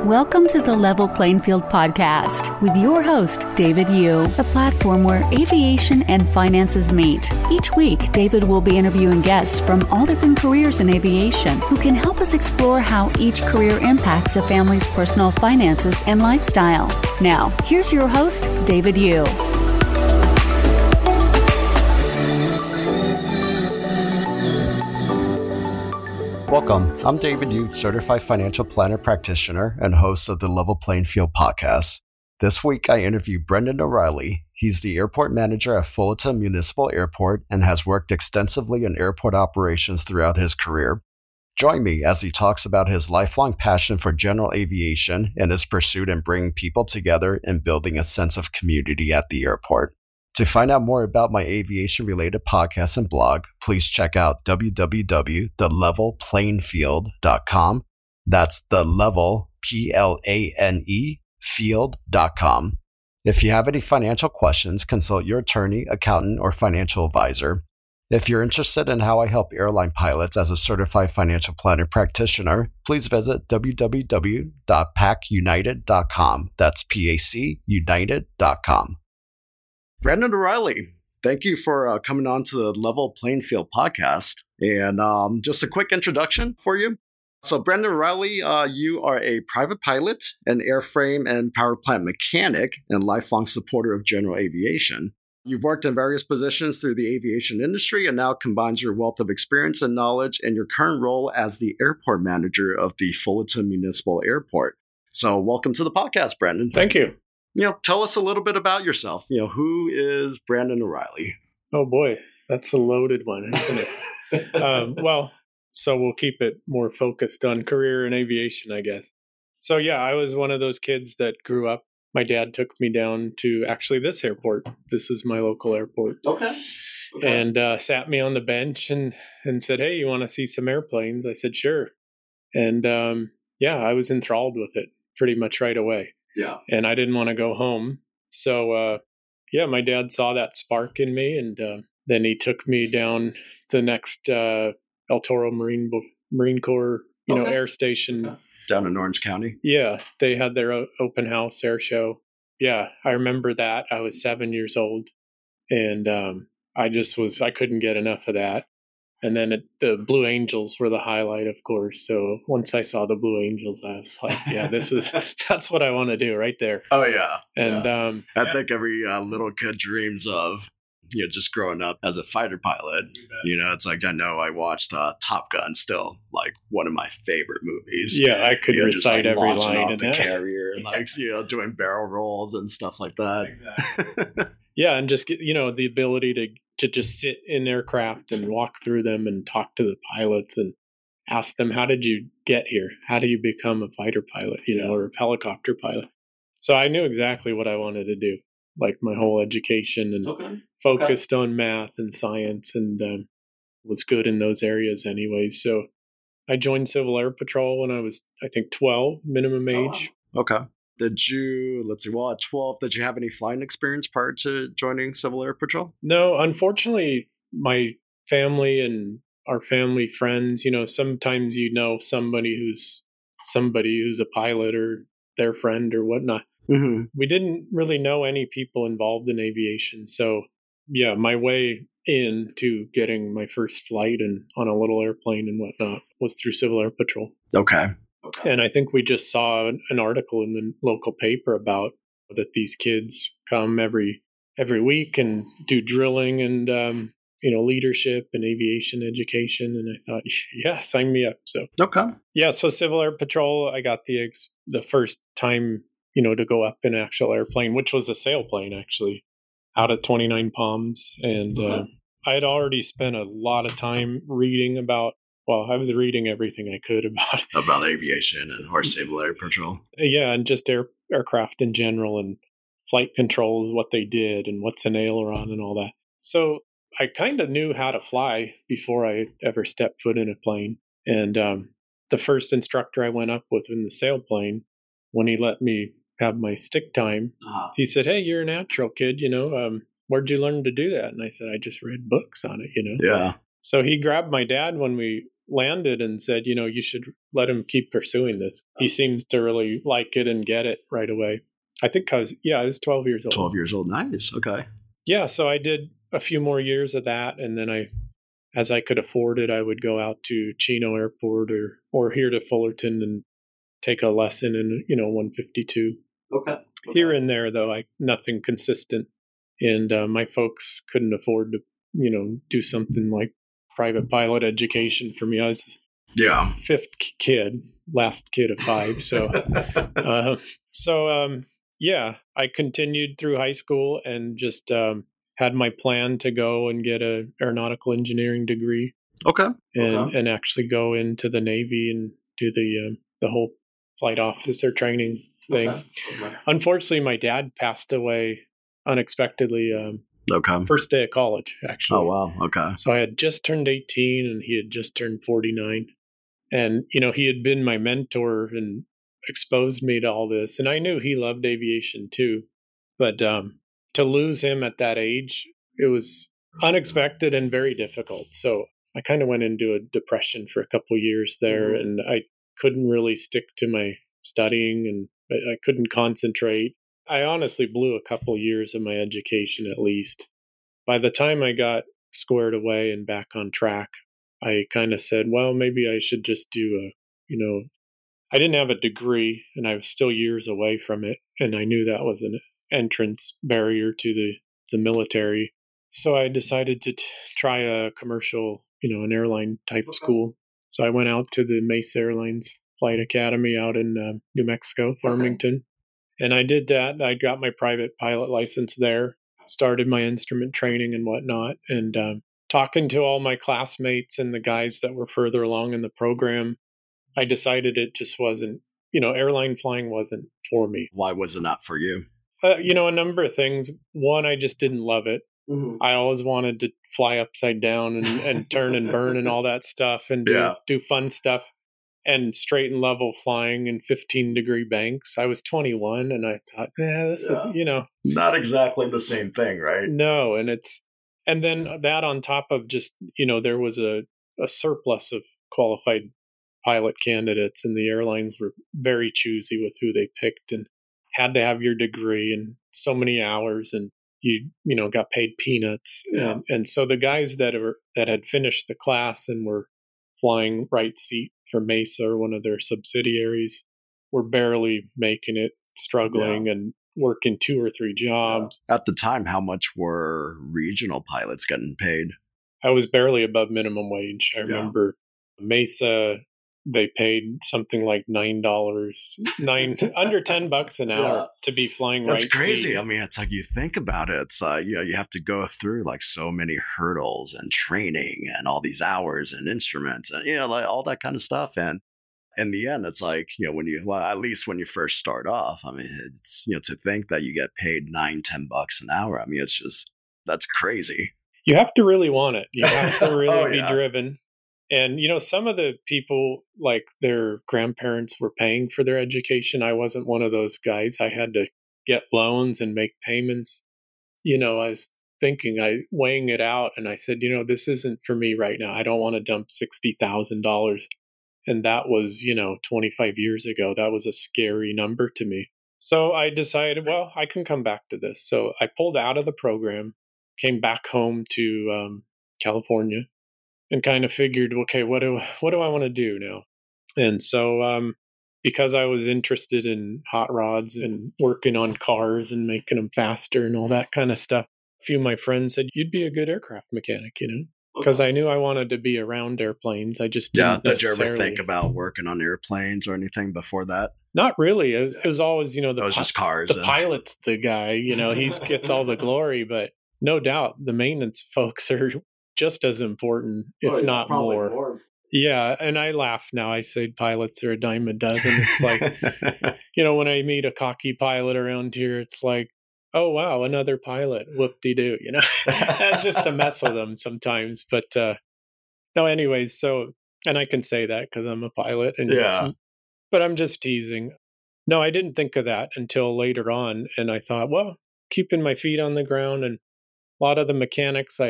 Welcome to the Level Playing Field podcast with your host, David Yu, a platform where aviation and finances meet. Each week, David will be interviewing guests from all different careers in aviation who can help us explore how each career impacts a family's personal finances and lifestyle. Now, here's your host, David Yu. Welcome. I'm David Yu, Certified Financial Planner Practitioner and host of the Level Playing Field podcast. This week, I interview Brendan O'Reilly. He's the airport manager at Fullerton Municipal Airport and has worked extensively in airport operations throughout his career. Join me as he talks about his lifelong passion for general aviation and his pursuit in bringing people together and building a sense of community at the airport. To find out more about my aviation-related podcast and blog, please check out www.thelevelplayingfield.com. That's the level, P-L-A-N-E, field.com. If you have any financial questions, consult your attorney, accountant, or financial advisor. If you're interested in how I help airline pilots as a certified financial planner practitioner, please visit www.pacunited.com. That's P-A-C, united.com. Brendan O'Reilly, thank you for coming on to the Level Playing Field podcast. And just a quick introduction for you. So Brendan O'Reilly, you are a private pilot, an airframe and power plant mechanic, and lifelong supporter of general aviation. You've worked in various positions through the aviation industry and now combines your wealth of experience and knowledge in your current role as the airport manager of the Fullerton Municipal Airport. So welcome to the podcast, Brendan. Thank you. Tell us a little bit about yourself. Who is Brendan O'Reilly? Oh boy, that's a loaded one, isn't it? So we'll keep it more focused on career in aviation, I guess. So yeah, I was one of those kids that grew up. My dad took me down to actually this airport. This is my local airport. Okay. And sat me on the bench and said, "Hey, you want to see some airplanes?" I said, "Sure." And I was enthralled with it pretty much right away. Yeah. And I didn't want to go home. So, my dad saw that spark in me. And then he took me down the next El Toro Marine Corps, air station. Down in Orange County? Yeah. They had their open house air show. Yeah. I remember that. I was 7 years old. And I couldn't get enough of that. And then the Blue Angels were the highlight, of course. So once I saw the Blue Angels, I was like, yeah, that's what I want to do right there. Oh, yeah. And I think every little kid dreams of, just growing up as a fighter pilot. It's like, I know I watched Top Gun, still like one of my favorite movies. Yeah, I could recite just, every line in the that. carrier and doing barrel rolls and stuff like that. Exactly. Yeah, and just get, the ability to just sit in aircraft and walk through them and talk to the pilots and ask them, how did you get here? How do you become a fighter pilot, or a helicopter pilot? So I knew exactly what I wanted to do, like my whole education, and focused on math and science, and was good in those areas anyway. So I joined Civil Air Patrol when I was, I think, 12, minimum age. Oh, wow. Okay. Did you, at 12, did you have any flying experience prior to joining Civil Air Patrol? No, unfortunately, my family and our family friends, sometimes somebody who's a pilot or their friend or whatnot. Mm-hmm. We didn't really know any people involved in aviation. So, yeah, my way into getting my first flight and on a little airplane and whatnot was through Civil Air Patrol. Okay. And I think we just saw an article in the local paper about that these kids come every week and do drilling and, leadership and aviation education. And I thought, yeah, sign me up. So, so Civil Air Patrol, I got the first time, to go up in an actual airplane, which was a sailplane, actually, out at 29 Palms. And I had already spent a lot of time reading about, I was reading everything I could about aviation and Civil Air Patrol. Yeah, and just aircraft in general and flight controls, what they did and what's an aileron and all that. So I kind of knew how to fly before I ever stepped foot in a plane. And the first instructor I went up with in the sailplane, when he let me have my stick time, he said, "Hey, you're a natural kid, where'd you learn to do that?" And I said, "I just read books on it, Yeah. So he grabbed my dad when we landed and said, you should let him keep pursuing this. He seems to really like it and get it right away. I think I was 12 years old. 12 years old. Nice. Okay. Yeah. So I did a few more years of that. And then as I could afford it, I would go out to Chino Airport or here to Fullerton and take a lesson in, 152. Okay. Here and there, though, nothing consistent. And my folks couldn't afford to, do something like private pilot education for me. I was fifth kid, last kid of five. So, I continued through high school and just had my plan to go and get a aeronautical engineering degree. Okay. And actually go into the Navy and do the whole flight officer training thing. Okay. Unfortunately, my dad passed away unexpectedly. First day of college, actually. Oh, wow. Okay. So I had just turned 18 and he had just turned 49. And, he had been my mentor and exposed me to all this. And I knew he loved aviation too. But to lose him at that age, it was unexpected and very difficult. So I kind of went into a depression for a couple of years there, and I couldn't really stick to my studying, and I couldn't concentrate. I honestly blew a couple of years of my education at least. By the time I got squared away and back on track, I kind of said, well, maybe I should just do I didn't have a degree and I was still years away from it. And I knew that was an entrance barrier to the military. So I decided to try a commercial, an airline type school. So I went out to the Mesa Airlines Flight Academy out in New Mexico, Farmington. And I did that. I got my private pilot license there, started my instrument training and whatnot. And talking to all my classmates and the guys that were further along in the program, I decided it just wasn't, airline flying wasn't for me. Why was it not for you? A number of things. One, I just didn't love it. Mm-hmm. I always wanted to fly upside down and turn and burn and all that stuff and do fun stuff and straight and level flying in 15-degree banks. I was 21 and I thought, this is, not exactly the same thing, right? No. And then that on top of just, there was a surplus of qualified pilot candidates and the airlines were very choosy with who they picked and had to have your degree and so many hours and you got paid peanuts. Yeah. And so the guys that had finished the class and were flying right seat for Mesa or one of their subsidiaries were barely making it, struggling and working 2 or 3 jobs. At the time, how much were regional pilots getting paid? I was barely above minimum wage. I remember Mesa, they paid something like $9, under $10 an hour to be flying right seat. That's crazy. I mean, it's like you think about it. It's you have to go through like so many hurdles and training and all these hours and instruments and like all that kind of stuff. And in the end, it's like at least when you first start off. I mean, it's to think that you get paid $9-10 an hour. I mean, it's just that's crazy. You have to really want it. You have to really be driven. And, some of the people, like their grandparents were paying for their education. I wasn't one of those guys. I had to get loans and make payments. I was weighing it out and I said, this isn't for me right now. I don't want to dump $60,000. And that was, 25 years ago. That was a scary number to me. So I decided, well, I can come back to this. So I pulled out of the program, came back home to California. And kind of figured, okay, what do I want to do now? And so because I was interested in hot rods and working on cars and making them faster and all that kind of stuff, a few of my friends said, you'd be a good aircraft mechanic, because I knew I wanted to be around airplanes. I just didn't necessarily. Did you ever think about working on airplanes or anything before that? Not really. It was always, it was just cars. The pilot's the guy, he gets all the glory, but no doubt the maintenance folks are just as important, if not more. Yeah. And I laugh now. I say pilots are a dime a dozen. It's like, when I meet a cocky pilot around here, it's like, oh, wow, another pilot. Whoop-de-doo, just to mess with them sometimes. But no, anyways. So, and I can say that because I'm a pilot. But I'm just teasing. No, I didn't think of that until later on. And I thought, well, keeping my feet on the ground and a lot of the mechanics I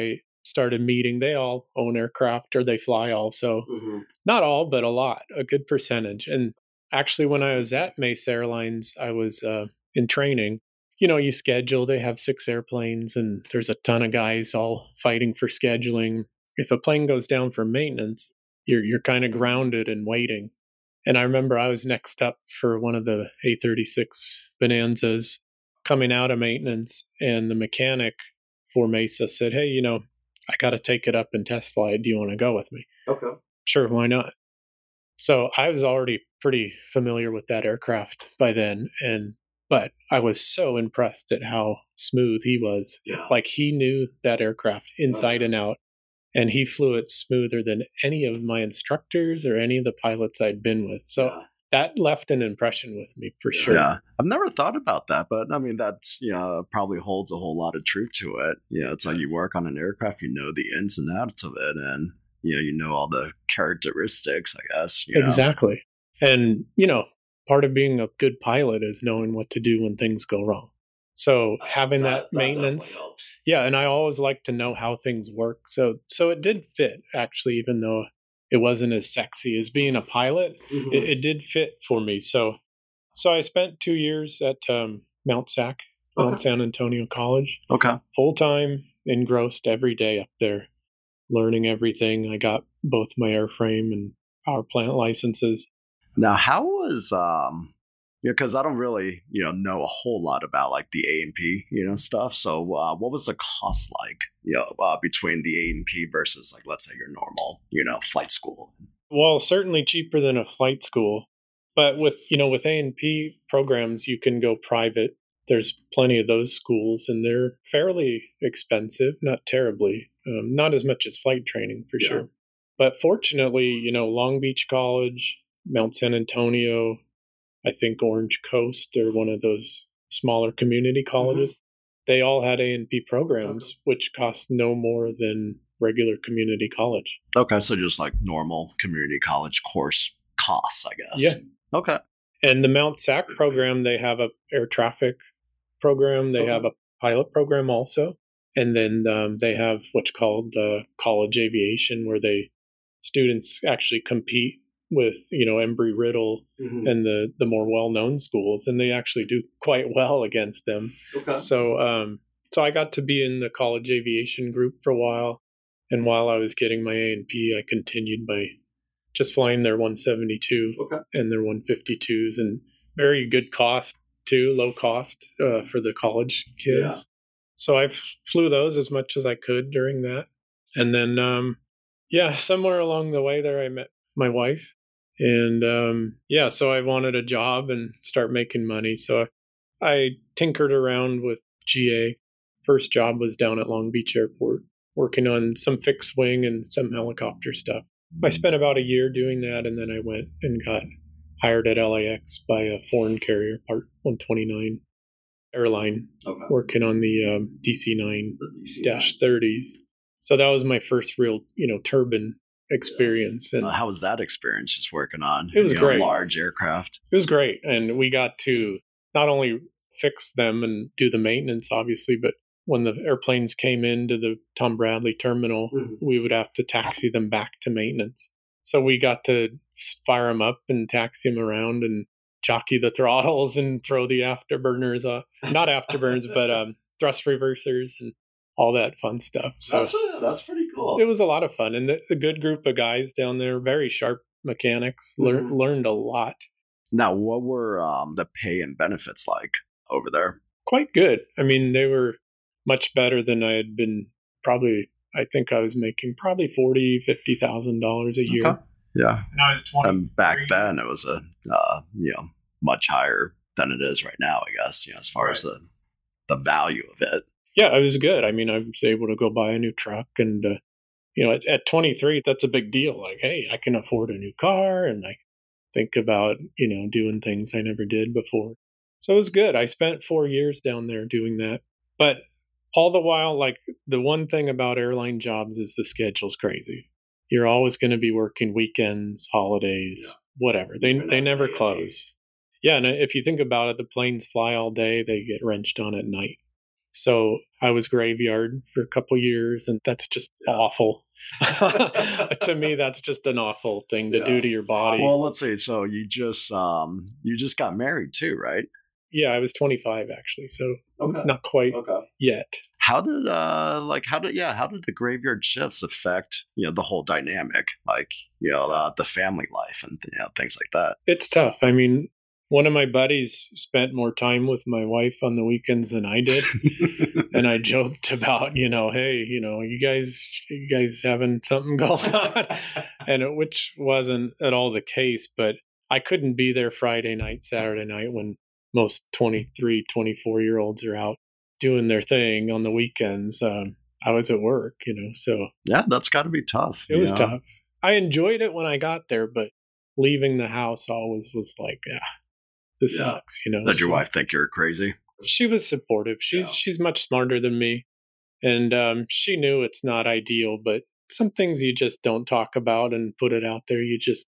started meeting, they all own aircraft or they fly also. Not all, but a lot, a good percentage. And actually, when I was at Mesa Airlines, I was in training. You schedule, they have 6 airplanes and there's a ton of guys all fighting for scheduling. If a plane goes down for maintenance, you're kind of grounded and waiting. And I remember I was next up for one of the A36 Bonanzas coming out of maintenance, and the mechanic for Mesa said, "Hey, I got to take it up and test fly it. Do you want to go with me?" Okay. Sure, why not? So I was already pretty familiar with that aircraft by then, but I was so impressed at how smooth he was. Yeah. Like, he knew that aircraft inside and out, and he flew it smoother than any of my instructors or any of the pilots I'd been with. So that left an impression with me for sure. Yeah. I've never thought about that, but I mean, that's, probably holds a whole lot of truth to it. It's like you work on an aircraft, the ins and outs of it, and, you know all the characteristics, I guess. Exactly. And, part of being a good pilot is knowing what to do when things go wrong. So having that maintenance, and I always like to know how things work. So it did fit, actually, even though it wasn't as sexy as being a pilot. It did fit for me. So I spent 2 years at Mount SAC, Mount San Antonio College. Okay. Full time, engrossed every day up there, learning everything. I got both my airframe and power plant licenses. Now, how was because I don't really, know a whole lot about like the A&P, stuff. So what was the cost like, between the A&P versus like, let's say your normal, flight school? Well, certainly cheaper than a flight school. But with A&P programs, you can go private. There's plenty of those schools, and they're fairly expensive, not terribly, not as much as flight training for sure. But fortunately, Long Beach College, Mount San Antonio, I think Orange Coast, or one of those smaller community colleges, they all had A&P programs, which cost no more than regular community college. Okay, so just like normal community college course costs, I guess. Yeah. Okay. And the Mount SAC program, they have a air traffic program. They have a pilot program also. And then they have what's called the college aviation, where students actually compete with, Embry-Riddle and the more well-known schools, and they actually do quite well against them. Okay. So I got to be in the college aviation group for a while, and while I was getting my A&P, I continued by just flying their 172 and their 152s, and very good cost too, low cost for the college kids. Yeah. So I flew those as much as I could during that. And then, somewhere along the way there, I met my wife. And so I wanted a job and start making money. So I tinkered around with GA. First job was down at Long Beach Airport, working on some fixed wing and some helicopter stuff. I spent about a year doing that, and then I went and got hired at LAX by a foreign carrier, Part 129 airline, working on the DC-9-30s. So that was my first real, turbine experience. And how was that experience, just working on great. Large aircraft? It was great. And we got to not only fix them and do the maintenance, obviously, but when the airplanes came into the Tom Bradley terminal, we would have to taxi them back to maintenance. So we got to fire them up and taxi them around and jockey the throttles and throw the afterburners, not afterburners, but thrust reversers and all that fun stuff. So that's pretty cool. It was a lot of fun, and a good group of guys down there, very sharp mechanics, learned a lot. Now, what were the pay and benefits like over there? Quite good. I mean, they were much better than I had been. Probably, I think I was making probably $40,000-$50,000 a year. Okay. Yeah. And I was 20. And back then, it was a much higher than it is right now, I guess. As far as the value of it. Yeah, it was good. I mean, I was able to go buy a new truck, and at 23, that's a big deal. Like, hey, I can afford a new car, and I think about doing things I never did before. So it was good. I spent 4 years down there doing that, but all the while, like, the one thing about airline jobs is the schedule's crazy. You're always going to be working weekends, holidays, whatever. They never close. Yeah, and if you think about it, the planes fly all day. They get wrenched on at night. So I was graveyard for a couple years, and that's just awful. To me, that's just an awful thing to do to your body. Well, let's see. So you just got married too, right? Yeah, I was 25 actually, so not quite yet. How did the graveyard shifts affect the whole dynamic, like the family life and things like that? It's tough. I mean, one of my buddies spent more time with my wife on the weekends than I did, and I joked about hey, you guys having something going on, and which wasn't at all the case, but I couldn't be there Friday night, Saturday night when most 23, 24-year-olds are out doing their thing on the weekends. I was at work, so. Yeah, that's got to be tough. It was tough. I enjoyed it when I got there, but leaving the house always was like, this sucks, Did your wife think you're crazy? She was supportive. She's much smarter than me. And she knew it's not ideal, but some things you just don't talk about and put it out there. You just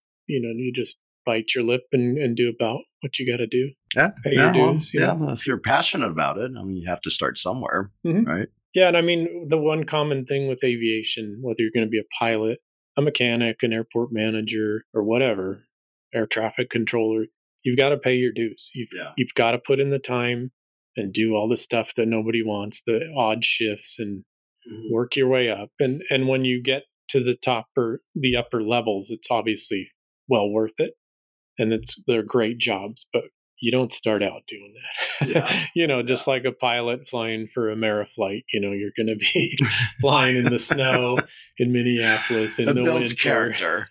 bite your lip and do about what you got to do. Yeah. Pay your dues. If you're passionate about it, I mean, you have to start somewhere, right? Yeah. And I mean, the one common thing with aviation, whether you're going to be a pilot, a mechanic, an airport manager, or whatever, air traffic controller, you've got to pay your dues. You've got to put in the time and do all the stuff that nobody wants, the odd shifts, and work your way up. And when you get to the top or the upper levels, it's obviously well worth it. And they're great jobs, but you don't start out doing that. Just like a pilot flying for Ameriflight, you're going to be flying in the snow in Minneapolis in the winter. Character.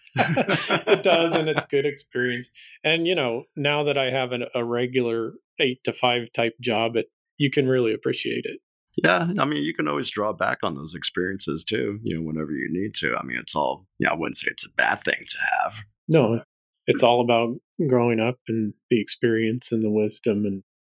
It does, and it's good experience. And, now that I have a regular 8 to 5 type job, you can really appreciate it. Yeah, I mean, you can always draw back on those experiences too, whenever you need to. I mean, it's all, I wouldn't say it's a bad thing to have. No, it's all about growing up and the experience and the wisdom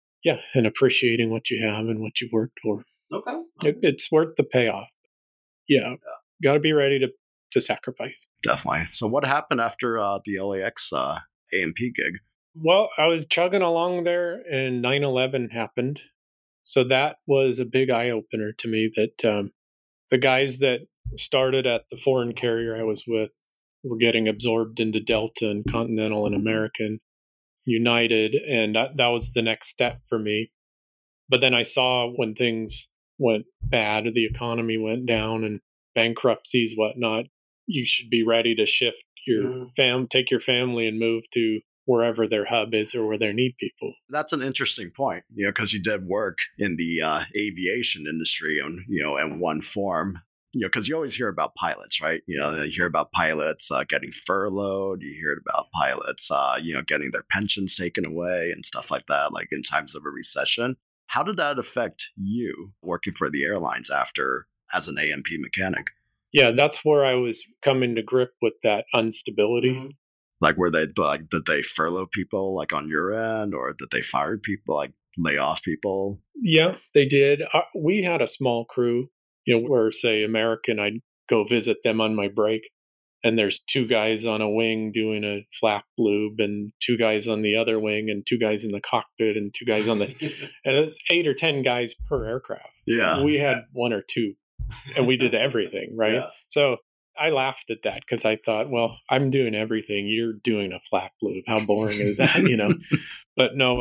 and appreciating what you have and what you've worked for. Okay. It's worth the payoff. Yeah. Got to be ready to sacrifice. Definitely. So what happened after the LAX A&P gig? Well, I was chugging along there and 9/11 happened. So that was a big eye-opener to me that the guys that started at the foreign carrier I was with were getting absorbed into Delta and Continental and American, United, and that was the next step for me. But then I saw when things went bad, the economy went down and bankruptcies, whatnot, you should be ready to shift your take your family and move to wherever their hub is or where they need people. That's an interesting point, because you did work in the aviation industry in one form. Because you always hear about pilots, right? You hear about pilots getting furloughed. You hear about pilots, getting their pensions taken away and stuff like that, like in times of a recession. How did that affect you working for the airlines as an A&P mechanic? Yeah, that's where I was coming to grip with that instability. Like, did they furlough people like on your end, or did they fire people, like lay off people? Yeah, they did. We had a small crew. Where, say, American, I'd go visit them on my break, and there's 2 guys on a wing doing a flap lube, and 2 guys on the other wing, and 2 guys in the cockpit, and 2 guys on the... and it's 8 or 10 guys per aircraft. Yeah. We had 1 or 2, and we did everything, right? Yeah. So I laughed at that because I thought, well, I'm doing everything. You're doing a flap lube. How boring is that, But no,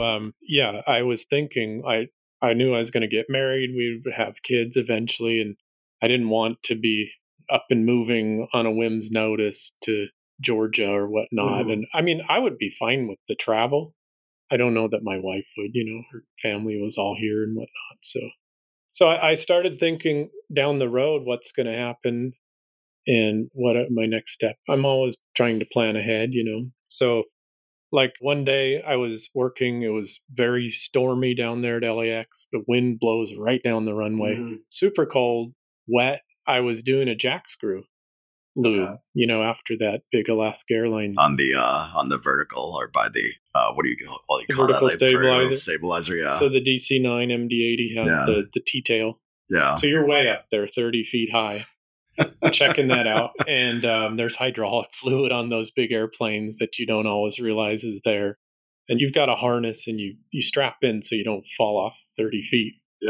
I was thinking... I knew I was going to get married. We would have kids eventually. And I didn't want to be up and moving on a whim's notice to Georgia or whatnot. And I mean, I would be fine with the travel. I don't know that my wife would, her family was all here and whatnot. So I started thinking down the road, what's going to happen and what my next step. I'm always trying to plan ahead, So like one day I was working, it was very stormy down there at LAX. The wind blows right down the runway. Super cold, wet. I was doing a jack screw lube, after that big Alaska Airlines. On the vertical, or by the, what do you call vertical that? Stabilizer. Stabilizer, yeah. So the DC-9 MD-80 has the T-tail. Yeah. So you're way up there, 30 feet high. Checking that out, and there's hydraulic fluid on those big airplanes that you don't always realize is there, and you've got a harness and you strap in so you don't fall off 30 feet. Yeah.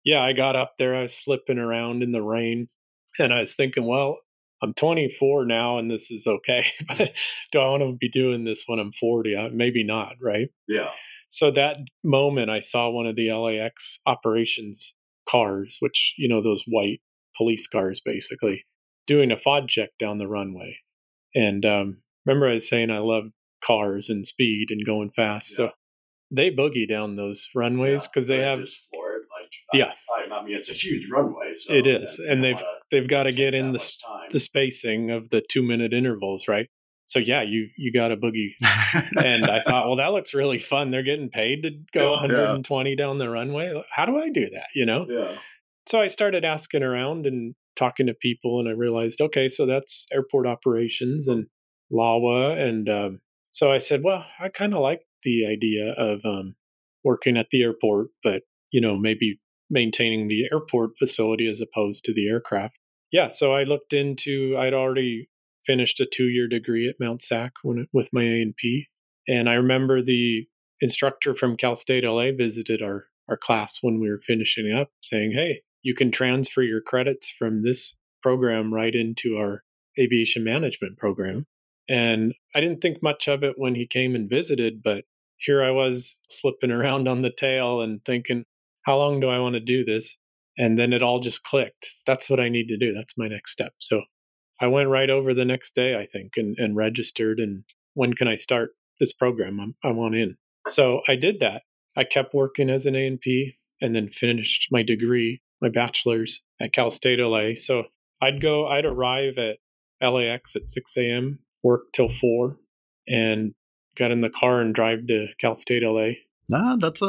yeah, I got up there. I was slipping around in the rain, and I was thinking, well, I'm 24 now, and this is okay. But do I want to be doing this when I'm 40? Maybe not, right? Yeah. So that moment, I saw one of the LAX operations cars, which, those white police cars, basically, doing a FOD check down the runway. And remember I was saying I love cars and speed and going fast. Yeah. So they boogie down those runways because they have just floor it. Yeah. I mean, it's a huge runway. So it is, and they've got to get in the spacing of the 2-minute intervals, right? So yeah, you got to boogie. And I thought, well, that looks really fun. They're getting paid to go 120 down the runway. How do I do that? Yeah. So I started asking around and talking to people, and I realized, okay, so that's airport operations and LAWA. And so I said, well, I kind of like the idea of working at the airport, but, maybe maintaining the airport facility as opposed to the aircraft. Yeah, so I looked into, I'd already finished a 2-year degree at Mount SAC with my A&P. And I remember the instructor from Cal State LA visited our class when we were finishing up, saying, hey, you can transfer your credits from this program right into our aviation management program. And I didn't think much of it when he came and visited, but here I was slipping around on the tail and thinking, how long do I want to do this? And then it all just clicked. That's what I need to do. That's my next step. So I went right over the next day, I think, and registered. And when can I start this program? I want in. So I did that. I kept working as an A&P and then finished my degree, my bachelor's at Cal State LA. So I'd arrive at LAX at 6 a.m., work till 4, and got in the car and drive to Cal State LA. That's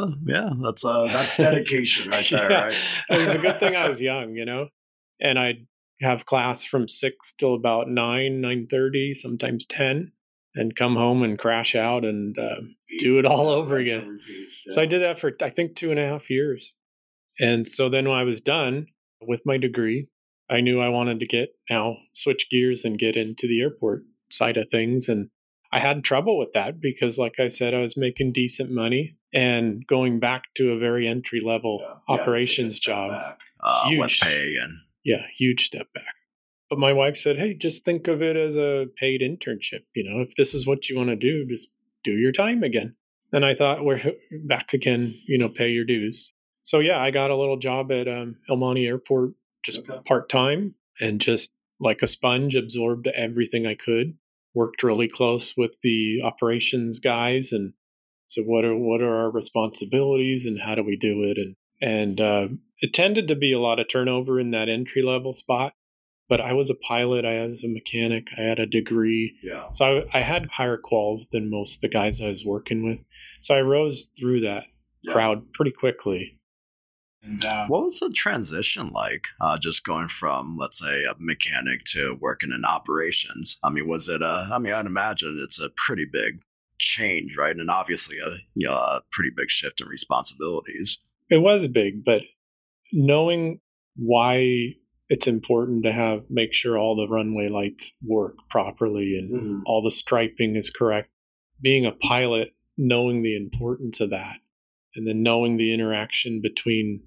dedication right there, right? It was a good thing I was young, and I'd have class from 6 till about 9:30, sometimes 10, and come home and crash out and do it all over again. So I did that for, I think, 2.5 years. And so then when I was done with my degree, I knew I wanted to switch gears and get into the airport side of things. And I had trouble with that because, like I said, I was making decent money and going back to a very entry level operations job. With pay and huge step back. But my wife said, hey, just think of it as a paid internship. If this is what you want to do, just do your time again. And I thought, we're back again, pay your dues. So yeah, I got a little job at El Monte Airport, just part-time, and just like a sponge, absorbed everything I could. Worked really close with the operations guys and said, what are our responsibilities and how do we do it? And it tended to be a lot of turnover in that entry-level spot. But I was a pilot, I was a mechanic, I had a degree. Yeah. So I had higher quals than most of the guys I was working with. So I rose through that crowd pretty quickly. And what was the transition like, just going from, let's say, a mechanic to working in operations? I mean, was it I'd imagine it's a pretty big change, right? And obviously a pretty big shift in responsibilities. It was big, but knowing why it's important to make sure all the runway lights work properly and all the striping is correct. Being a pilot, knowing the importance of that, and then knowing the interaction between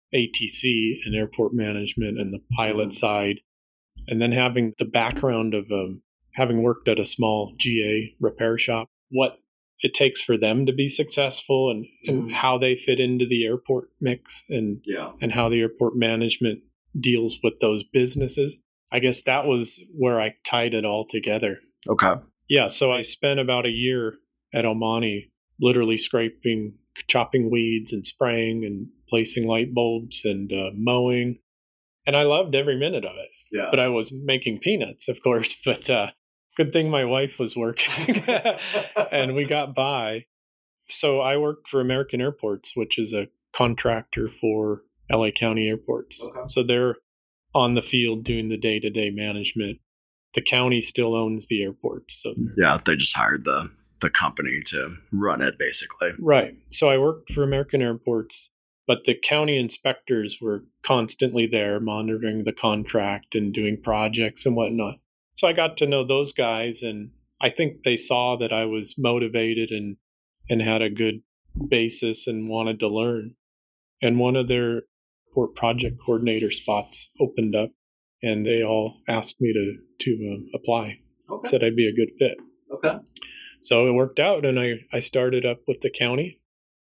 ATC and airport management and the pilot side, and then having the background of having worked at a small GA repair shop, what it takes for them to be successful and how they fit into the airport mix and how the airport management deals with those businesses. I guess that was where I tied it all together. Okay. Yeah, so I spent about a year at El Monte literally chopping weeds and spraying and placing light bulbs and mowing. And I loved every minute of it. Yeah. But I was making peanuts, of course. But good thing my wife was working and we got by. So I worked for American Airports, which is a contractor for LA County airports. Okay. So they're on the field doing the day-to-day management. The county still owns the airports. So they just hired the company to run it, basically. Right. So I worked for American Airports, but the county inspectors were constantly there monitoring the contract and doing projects and whatnot. So I got to know those guys, and I think they saw that I was motivated and had a good basis and wanted to learn. And one of their airport project coordinator spots opened up, and they all asked me to apply. Okay. Said I'd be a good fit. Okay. So it worked out, and I started up with the county,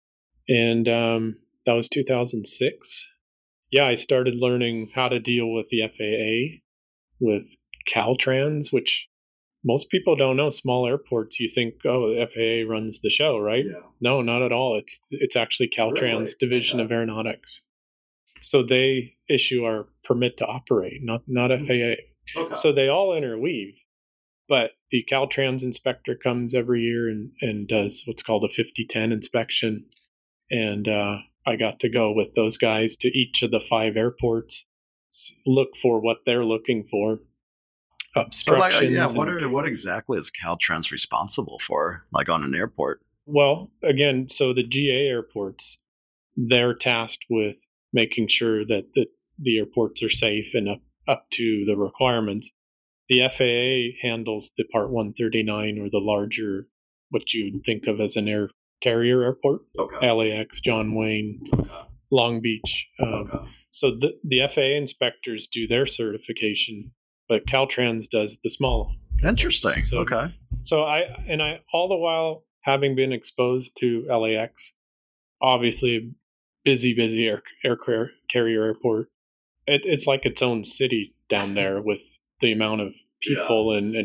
and that was 2006. Yeah, I started learning how to deal with the FAA, with Caltrans, which most people don't know. Small airports, you think, oh, the FAA runs the show, right? Yeah. No, not at all. It's actually Caltrans, Really? Division of Aeronautics. So they issue our permit to operate, not FAA. Okay. So they all interweave. But the Caltrans inspector comes every year and does what's called a 5010 inspection. And I got to go with those guys to each of the 5 airports, look for what they're looking for. Obstructions. What exactly is Caltrans responsible for, like on an airport? Well, again, so the GA airports, they're tasked with making sure that the airports are safe and up to the requirements. The FAA handles the Part 139, or the larger, what you'd think of as an air carrier airport. Okay. LAX, John Wayne, Okay. Long Beach. Okay. So the FAA inspectors do their certification, but Caltrans does the small. Interesting. So, okay. So I all the while having been exposed to LAX, obviously a busy air carrier airport. It's like its own city down there with the amount of people and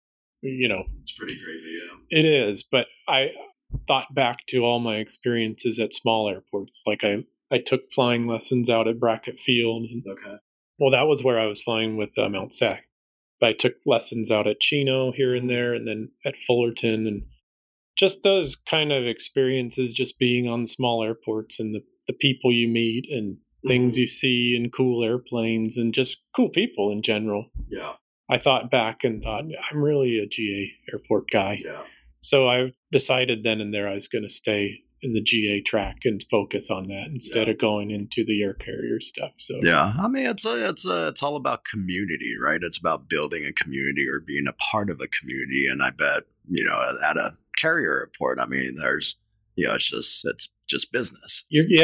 it's pretty crazy. Yeah. It is. But I thought back to all my experiences at small airports. Like I took flying lessons out at Brackett Field. And, Okay. well, that was where I was flying with Mount Sac. But I took lessons out at Chino here and there, and then at Fullerton, and just those kind of experiences, just being on small airports and the people you meet and things you see, and cool airplanes and just cool people in general. Yeah. I thought back and thought, I'm really a GA airport guy. Yeah. So I decided then and there I was going to stay in the GA track and focus on that instead of going into the air carrier stuff. So yeah, I mean, it's all about community, right? It's about building a community or being a part of a community. And I bet, at a carrier airport, I mean, there's, it's just business.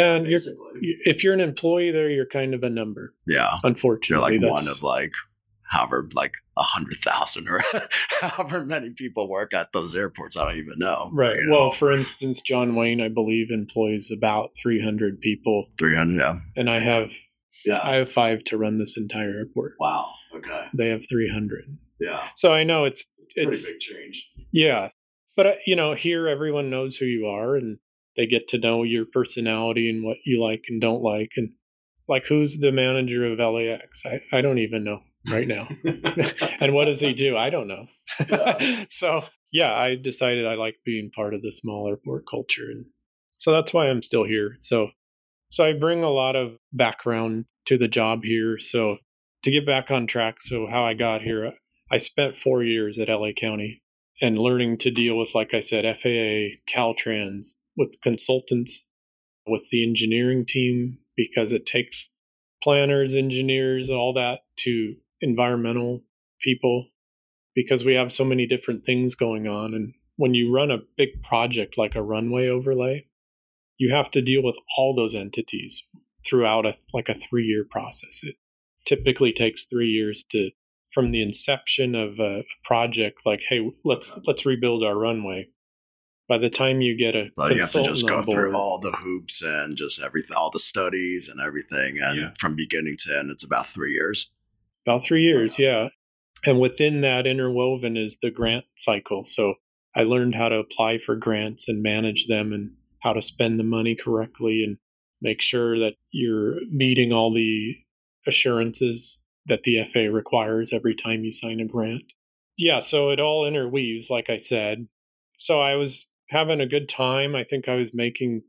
If you're an employee there, you're kind of a number. Yeah. Unfortunately. You're like one of however, 100,000 or however many people work at those airports. I don't even know. Right. Well, for instance, John Wayne, I believe, employs about 300 people. 300, yeah. And I have 5 to run this entire airport. Wow. Okay. They have 300. Yeah. So I know it's pretty big change. Yeah. But, here everyone knows who you are, and they get to know your personality and what you like and don't like. And like, who's the manager of LAX? I don't even know right now. And what does he do? I don't know. Yeah. So, yeah, I decided I like being part of the small airport culture. And so that's why I'm still here. So I bring a lot of background to the job here. So to get back on track, so how I got here, I spent 4 years at LA County and learning to deal with, like I said, FAA, Caltrans, with consultants, with the engineering team, because it takes planners, engineers, all that, to environmental people, because we have so many different things going on. And when you run a big project like a runway overlay, you have to deal with all those entities throughout a 3-year process. It typically takes 3 years from the inception of a project, like, hey, let's rebuild our runway. By the time you get a consultant, you have to just go board, through all the hoops and just everything, all the studies and everything, and from beginning to end, it's about 3 years. About 3 years, yeah. And within that interwoven is the grant cycle. So I learned how to apply for grants and manage them, and how to spend the money correctly and make sure that you're meeting all the assurances that the FAA requires every time you sign a grant. Yeah, so it all interweaves, like I said. So I was having a good time. I think I was making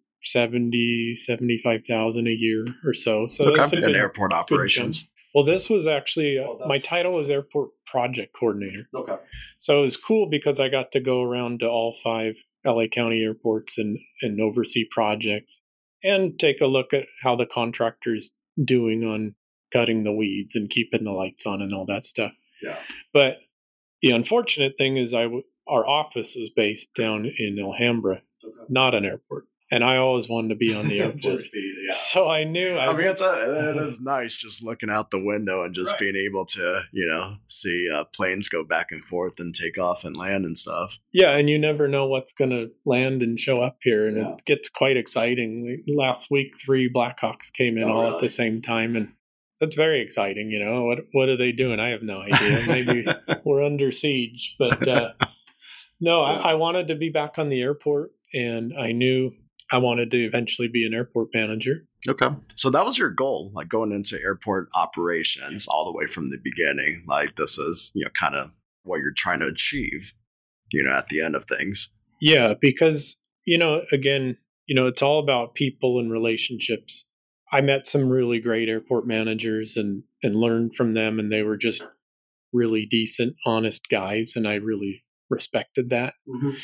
$75,000 a year or so. So that's in airport operations. Well, this was actually, my title was Airport Project Coordinator. Okay. So it was cool because I got to go around to all 5 LA County airports and oversee projects and take a look at how the contractor's doing on cutting the weeds and keeping the lights on and all that stuff. Yeah. But the unfortunate thing is our office was based down in Alhambra, not an airport. And I always wanted to be on the airport. Just be So I knew. I mean, it is nice just looking out the window and just being able to, see planes go back and forth and take off and land and stuff. Yeah, and you never know what's going to land and show up here, and it gets quite exciting. Last week, 3 Blackhawks came in all at the same time, and that's very exciting. What are they doing? I have no idea. Maybe we're under siege, but no, I wanted to be back on the airport, and I knew I wanted to eventually be an airport manager. Okay. So that was your goal, like going into airport operations all the way from the beginning. Like this is, kind of what you're trying to achieve, at the end of things. Yeah, because, again, it's all about people and relationships. I met some really great airport managers and learned from them, and they were just really decent, honest guys, and I really respected that. Mm-hmm.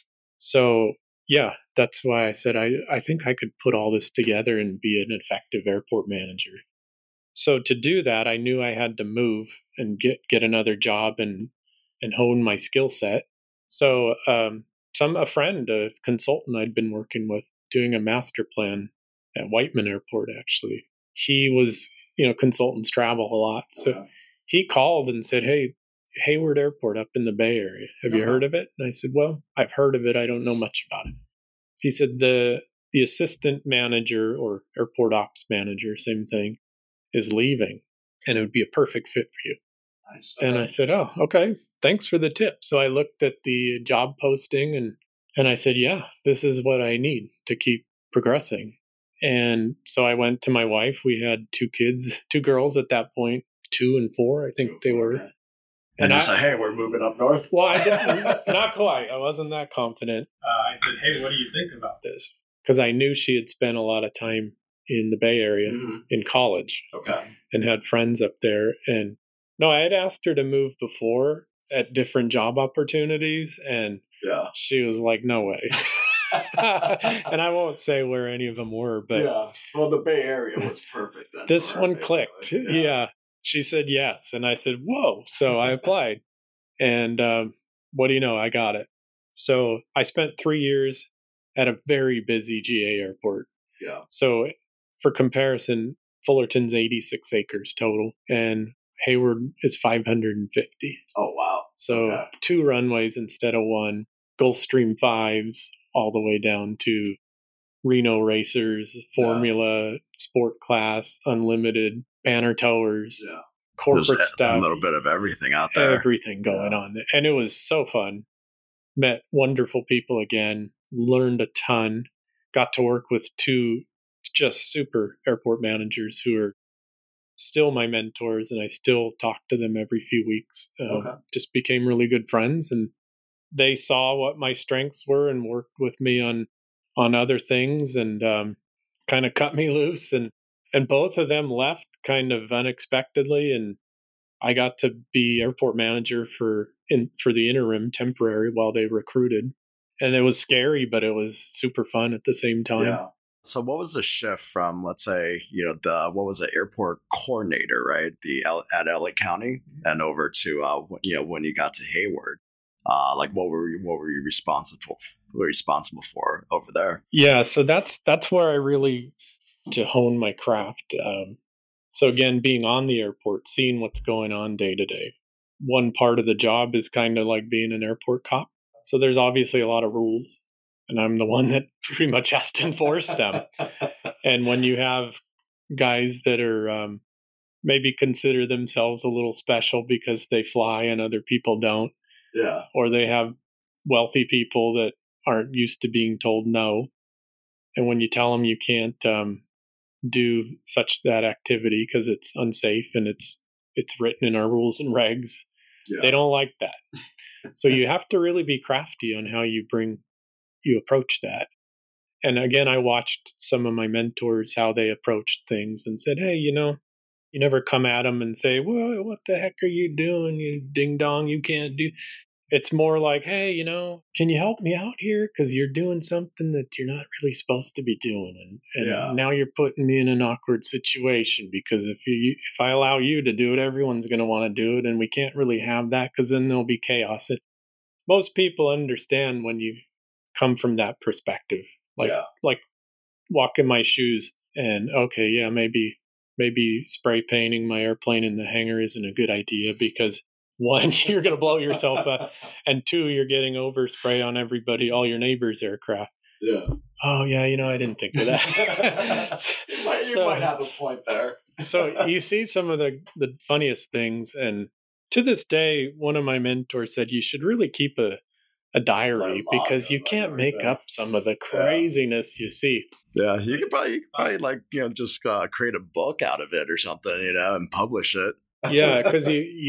So, yeah, that's why I said I think I could put all this together and be an effective airport manager. So to do that, I knew I had to move and get another job and hone my skill set. So a friend, a consultant I'd been working with, doing a master plan at Whiteman Airport, actually. He was, consultants travel a lot. So he called and said, "Hey, Hayward Airport up in the Bay Area. Have you heard of it?" And I said, "Well, I've heard of it. I don't know much about it." He said, the assistant manager or airport ops manager, same thing, is leaving, and it would be a perfect fit for you. Nice. And I said, "Oh, okay. Thanks for the tip." So I looked at the job posting and I said, "Yeah, this is what I need to keep progressing." And so I went to my wife. We had 2 kids, 2 girls at that point, 2 and 4, I think they were. And I said, "Hey, we're moving up north." Well, I didn't, not quite. I wasn't that confident. I said, "Hey, what do you think about this?" Because I knew she had spent a lot of time in the Bay Area in college, and had friends up there. And no, I had asked her to move before at different job opportunities, and she was like, "No way." And I won't say where any of them were, but well, the Bay Area was perfect then. This one clicked. Yeah. She said yes, and I said, "Whoa." So I applied, and what do you know, I got it. So I spent 3 years at a very busy GA airport. Yeah. So for comparison, Fullerton's 86 acres total, and Hayward is 550. Oh, wow. So 2 runways instead of 1, Gulfstream 5s, all the way down to Reno Racers, Formula, Sport Class, Unlimited, banner towers, corporate stuff. A little bit of everything out there. Everything going on. And it was so fun. Met wonderful people again, learned a ton, got to work with 2 just super airport managers who are still my mentors, and I still talk to them every few weeks. Just became really good friends, and they saw what my strengths were and worked with me on other things, and kind of cut me loose. And both of them left kind of unexpectedly, and I got to be airport manager for the interim temporary while they recruited. And it was scary, but it was super fun at the same time. Yeah. So what was the shift from, let's say, what was the airport coordinator, right? At LA County, and over to, when you got to Hayward? Like what were you responsible for over there? Yeah, so that's where I really to hone my craft. So again, being on the airport, seeing what's going on day to day. One part of the job is kind of like being an airport cop. So there's obviously a lot of rules, and I'm the one that pretty much has to enforce them. And when you have guys that are maybe consider themselves a little special because they fly and other people don't, or they have wealthy people that aren't used to being told no, and when you tell them you can't do that activity because it's unsafe and it's written in our rules and regs, they don't like that. So you have to really be crafty on how you approach that. And again, I watched some of my mentors, how they approached things, and said, "Hey, you never come at them and say, 'Well, what the heck are you doing? You ding dong, you can't do.'" It's more like, "Hey, can you help me out here? Because you're doing something that you're not really supposed to be doing. And now you're putting me in an awkward situation, because if I allow you to do it, everyone's going to want to do it. And we can't really have that, because then there'll be chaos." Most people understand when you come from that perspective. Like walk in my shoes. And okay, yeah, maybe spray painting my airplane in the hangar isn't a good idea because one, you're going to blow yourself up, and two, you're getting overspray on everybody, all your neighbors' aircraft. Yeah. Oh yeah, I didn't think of that. You might have a point there. So you see some of the funniest things, and to this day, one of my mentors said you should really keep a diary because you can't make up some of the craziness you see. Yeah, you could probably like just create a book out of it or something, and publish it. Yeah, because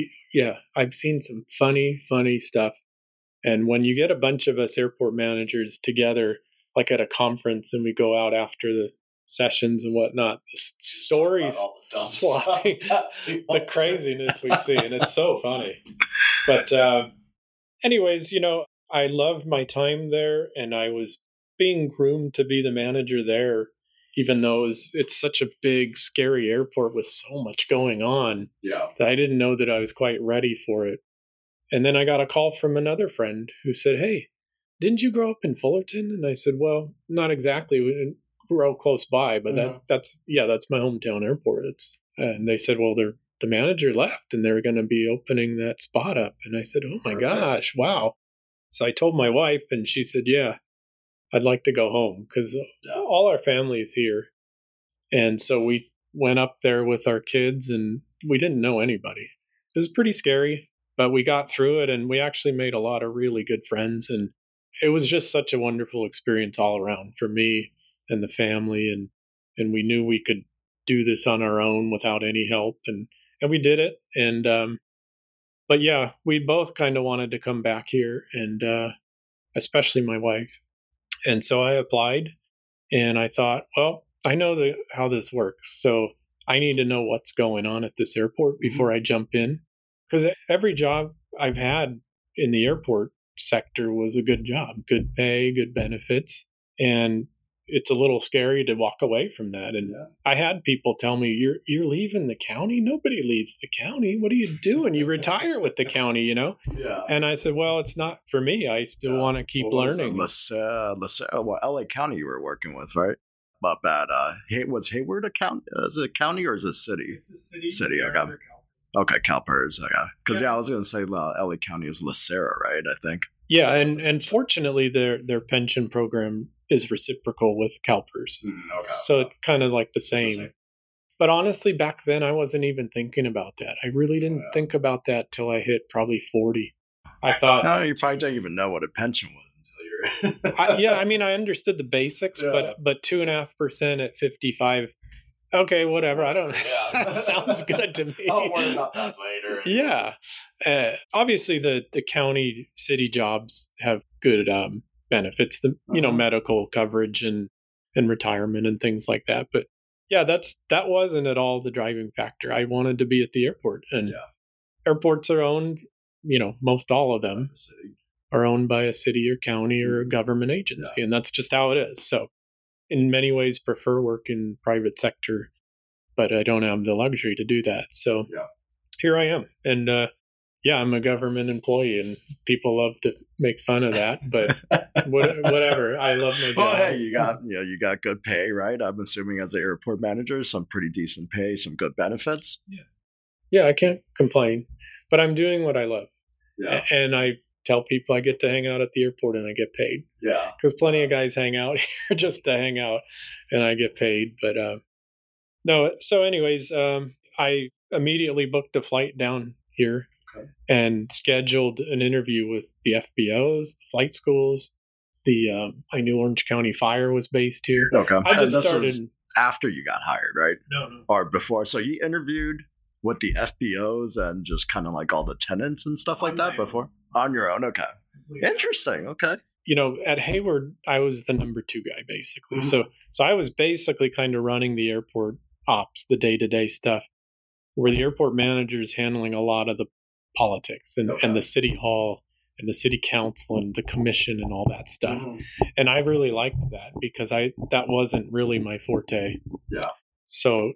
I've seen some funny stuff, and when you get a bunch of us airport managers together, like at a conference, and we go out after the sessions and whatnot, the stories swapping the craziness we see, and it's so funny. But anyways, I loved my time there, and I was being groomed to be the manager there, even though it's such a big, scary airport with so much going on that I didn't know that I was quite ready for it. And then I got a call from another friend who said, "Hey, didn't you grow up in Fullerton?" And I said, "Well, not exactly. We didn't grow close by, but that's my hometown airport." And they said, "Well, the manager left, and they're going to be opening that spot up." And I said, "Oh my gosh, wow!" So I told my wife, and she said, "Yeah, I'd like to go home because all our family is here." And so we went up there with our kids, and we didn't know anybody. It was pretty scary, but we got through it, and we actually made a lot of really good friends. And it was just such a wonderful experience all around for me and the family. And we knew we could do this on our own without any help. And we did it. And, but yeah, we both kind of wanted to come back here, and especially my wife. And so I applied, and I thought, well, I know how this works. So I need to know what's going on at this airport before I jump in. Because every job I've had in the airport sector was a good job, good pay, good benefits. And it's a little scary to walk away from that. And I had people tell me, you're leaving the county? Nobody leaves the county. What are you doing? You retire with the county, Yeah. And I said, well, it's not for me. I still want to keep learning. LA County you were working with, right? About that. Was Hayward a county? Is it a county or is it a city? It's a city. City, okay. Okay, CalPERS. Okay. Because I was going to say LA County is LaSera, right? I think. Yeah, and fortunately, their pension program is reciprocal with CalPERS. Okay. So it's kind of like the same. But honestly, back then, I wasn't even thinking about that. I really didn't think about that till I hit probably 40. I thought... No, you probably don't even know what a pension was until you're... I understood the basics, but 2.5% at 55... Okay, whatever. I don't... That sounds good to me. I'll worry about that later. Yeah. Obviously, the county city jobs have good benefits, medical coverage and retirement and things like that. But yeah, that wasn't at all the driving factor. I wanted to be at the airport, and airports are owned, most all of them are owned by a city or county or a government agency, and that's just how it is. So in many ways prefer work in private sector, but I don't have the luxury to do that. So here I am. And I'm a government employee, and people love to make fun of that, but whatever. I love my job. Well, hey, you got good pay, right? I'm assuming as an airport manager, some pretty decent pay, some good benefits. Yeah, I can't complain, but I'm doing what I love. Yeah. And I tell people I get to hang out at the airport and I get paid. Yeah. Because plenty of guys hang out here just to hang out, and I get paid. But no, so anyways, I immediately booked a flight down here and scheduled an interview with the FBOs, the flight schools. I knew Orange County Fire was based here. Okay. I just started after you got hired, right? No. Or before. So you interviewed with the FBOs and just kind of like all the tenants and stuff like that before? On your own, okay. Interesting, okay. At Hayward, I was the number 2 guy, basically. Mm-hmm. So I was basically kind of running the airport ops, the day-to-day stuff, where the airport manager is handling a lot of the politics and the city hall and the city council and the commission and all that stuff. Mm-hmm. And I really liked that because that wasn't really my forte. Yeah. So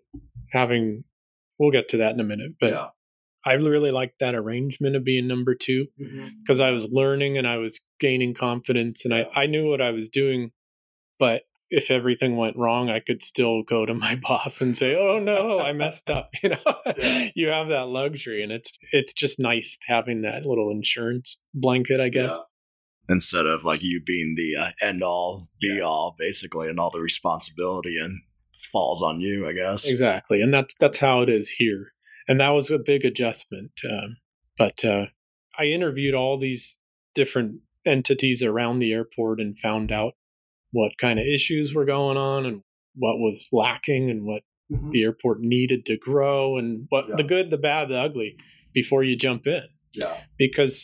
we'll get to that in a minute, but I really liked that arrangement of being number 2 because I was learning and I was gaining confidence, and I knew what I was doing, but if everything went wrong, I could still go to my boss and say, "Oh no, I messed up." You have that luxury, and it's just nice having that little insurance blanket, I guess. Yeah. Instead of like you being the end all be all, basically, and all the responsibility and falls on you, I guess. Exactly, and that's how it is here, and that was a big adjustment. But I interviewed all these different entities around the airport and found out what kind of issues were going on and what was lacking and what the airport needed to grow and what the good, the bad, the ugly before you jump in. Yeah. Because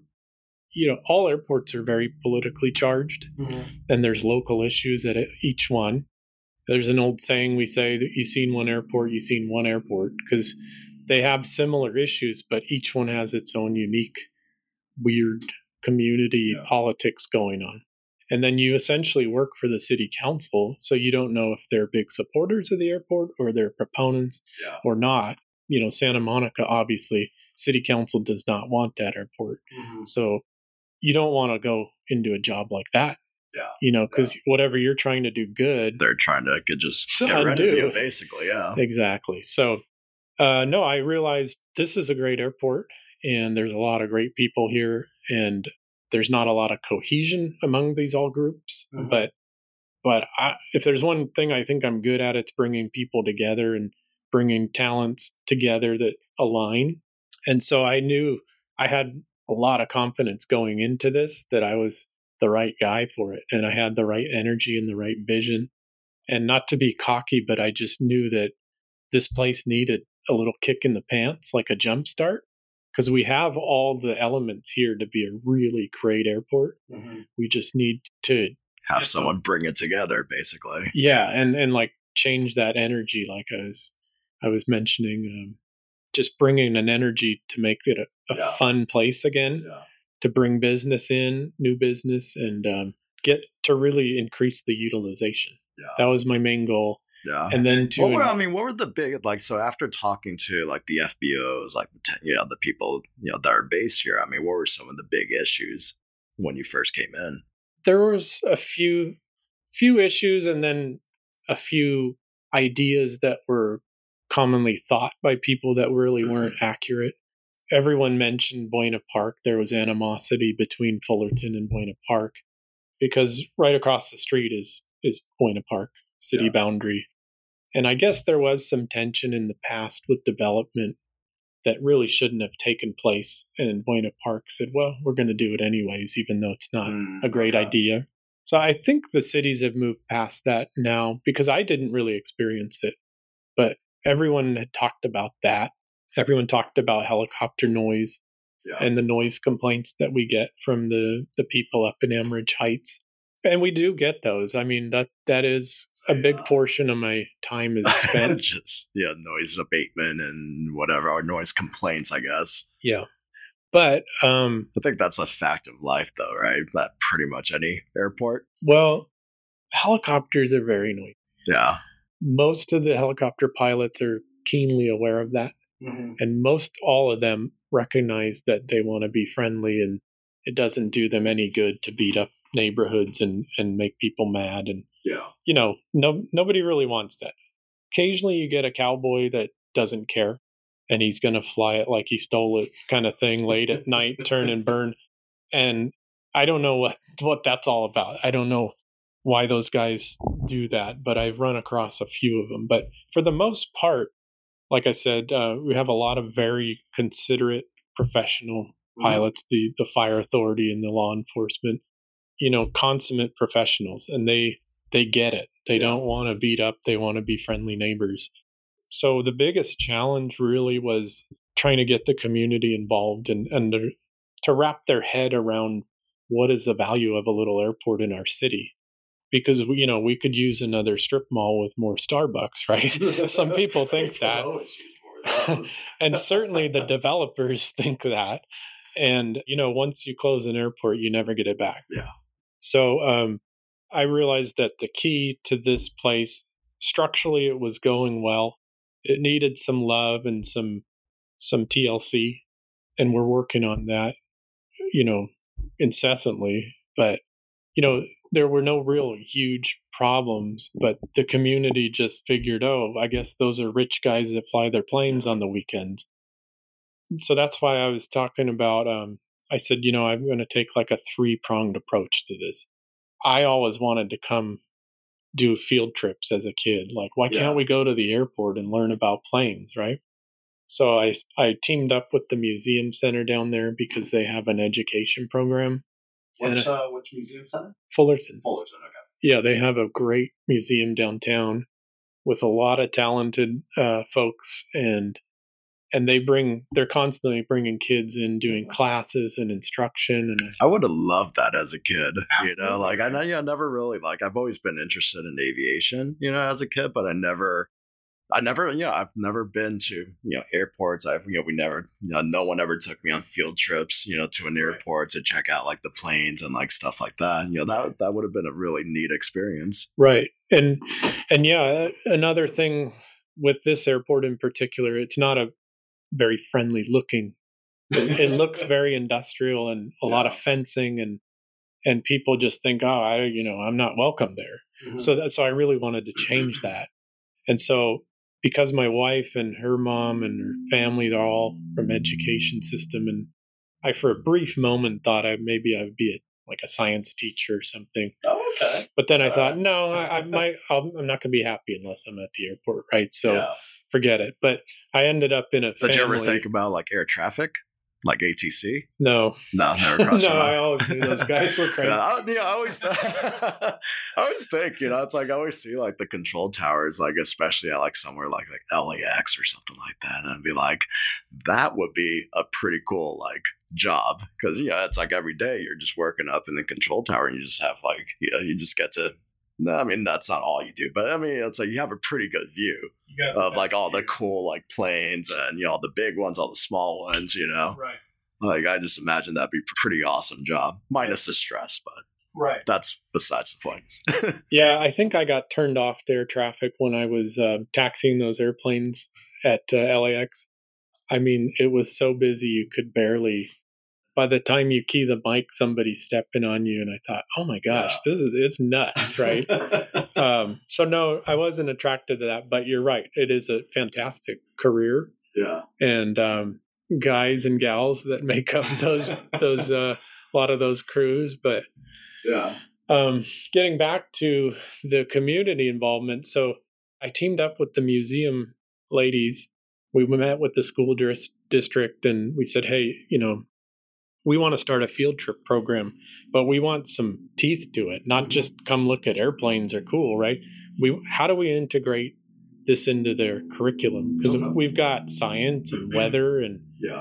all airports are very politically charged, and there's local issues at each one. There's an old saying we say that you've seen one airport, because they have similar issues, but each one has its own unique, weird community politics going on. And then you essentially work for the city council, so you don't know if they're big supporters of the airport or they're proponents or not. Santa Monica, obviously, city council does not want that airport. So you don't want to go into a job like that. Because whatever you're trying to do good, they're trying to just get rid of you, basically. Yeah, exactly. So, no, I realized this is a great airport, and there's a lot of great people here, and there's not a lot of cohesion among these all groups. But if there's one thing I think I'm good at, it's bringing people together and bringing talents together that align. And so I knew I had a lot of confidence going into this that I was the right guy for it, and I had the right energy and the right vision. And not to be cocky, but I just knew that this place needed a little kick in the pants, like a jump start, because we have all the elements here to be a really great airport. We just need to have someone bring it together, basically. Yeah, and like change that energy, like I was mentioning, just bringing an energy to make it a fun place again. To bring business in, new business, and get to really increase the utilization. That was my main goal. Yeah. And then what were the big, so after talking to like the FBOs, like the people, that are based here, what were some of the big issues when you first came in? There was a few issues, and then a few ideas that were commonly thought by people that really weren't accurate. Everyone mentioned Buena Park. There was animosity between Fullerton and Buena Park because right across the street is Buena Park, city boundary. And I guess there was some tension in the past with development that really shouldn't have taken place. And Buena Park said, well, we're going to do it anyways, even though it's not a great idea. So I think the cities have moved past that now, because I didn't really experience it, but everyone had talked about that. Everyone talked about helicopter noise and the noise complaints that we get from the people up in Emerald Heights. And we do get those. That is a big portion of my time is spent. Just, noise abatement and whatever, or noise complaints, I guess. Yeah. But I think that's a fact of life, though, right? At pretty much any airport. Well, helicopters are very noisy. Yeah. Most of the helicopter pilots are keenly aware of that. And most all of them recognize that they want to be friendly, and it doesn't do them any good to beat up neighborhoods and make people mad. And, nobody really wants that. Occasionally you get a cowboy that doesn't care, and he's going to fly it like he stole it kind of thing late at night, turn and burn. And I don't know what that's all about. I don't know why those guys do that, but I've run across a few of them. But for the most part, like I said, we have a lot of very considerate professional pilots, the fire authority and the law enforcement, consummate professionals, and they get it. They don't want to beat up. They want to be friendly neighbors. So the biggest challenge really was trying to get the community involved and to wrap their head around what is the value of a little airport in our city. Because, we could use another strip mall with more Starbucks, right? Some people think that. And certainly the developers think that. And, once you close an airport, you never get it back. Yeah. So I realized that the key to this place, structurally, it was going well. It needed some love and some TLC. And we're working on that, incessantly. But, there were no real huge problems, but the community just figured, oh, I guess those are rich guys that fly their planes on the weekends. So that's why I was talking about, I said, I'm going to take like a 3-pronged approach to this. I always wanted to come do field trips as a kid. Like, why can't we go to the airport and learn about planes, right? So I teamed up with the museum center down there because they have an education program. Which museum center? Fullerton. Fullerton, okay. Yeah, they have a great museum downtown with a lot of talented folks, and they're constantly bringing kids in doing classes and instruction. And I would have loved that as a kid. Absolutely. Like I never really I've always been interested in aviation, as a kid, but I've never been to, airports. No one ever took me on field trips, to an airport to check out like the planes and like stuff like that. That would have been a really neat experience. Right. And yeah, another thing with this airport in particular, it's not a very friendly looking. It looks very industrial and a lot of fencing and people just think, I'm not welcome there. Mm-hmm. So I really wanted to change that. And so because my wife and her mom and her family, they're all from education system, and I for a brief moment thought I would be a science teacher or something. Oh, okay. But then I thought, no, I'm not going to be happy unless I'm at the airport, right? So forget it. But I ended up in a family. Did you ever think about like air traffic? Like ATC? No, never crossed no, I always knew those guys were crazy. I always think, it's like I always see like the control towers, like especially at like somewhere like LAX or something like that, and I'd be like, that would be a pretty cool like job because it's like every day you're just working up in the control tower and you just have like you just get to. No, I mean that's not all you do, but I mean it's like you have a pretty good view of like all the cool like planes and all the big ones, all the small ones, Right. Like I just imagine that'd be a pretty awesome job, minus the stress, but that's besides the point. Yeah, I think I got turned off to air traffic when I was taxiing those airplanes at LAX. I mean, it was so busy you could barely. By the time you key the mic, somebody's stepping on you, and I thought, "Oh my gosh, it's nuts, right?" So no, I wasn't attracted to that. But you're right; it is a fantastic career. Yeah, and guys and gals that make up those a lot of those crews. But getting back to the community involvement, so I teamed up with the museum ladies. We met with the school district, and we said, "Hey, we want to start a field trip program, but we want some teeth to it, not just come look at airplanes are cool, right? How do we integrate this into their curriculum? Because we've got science and weather and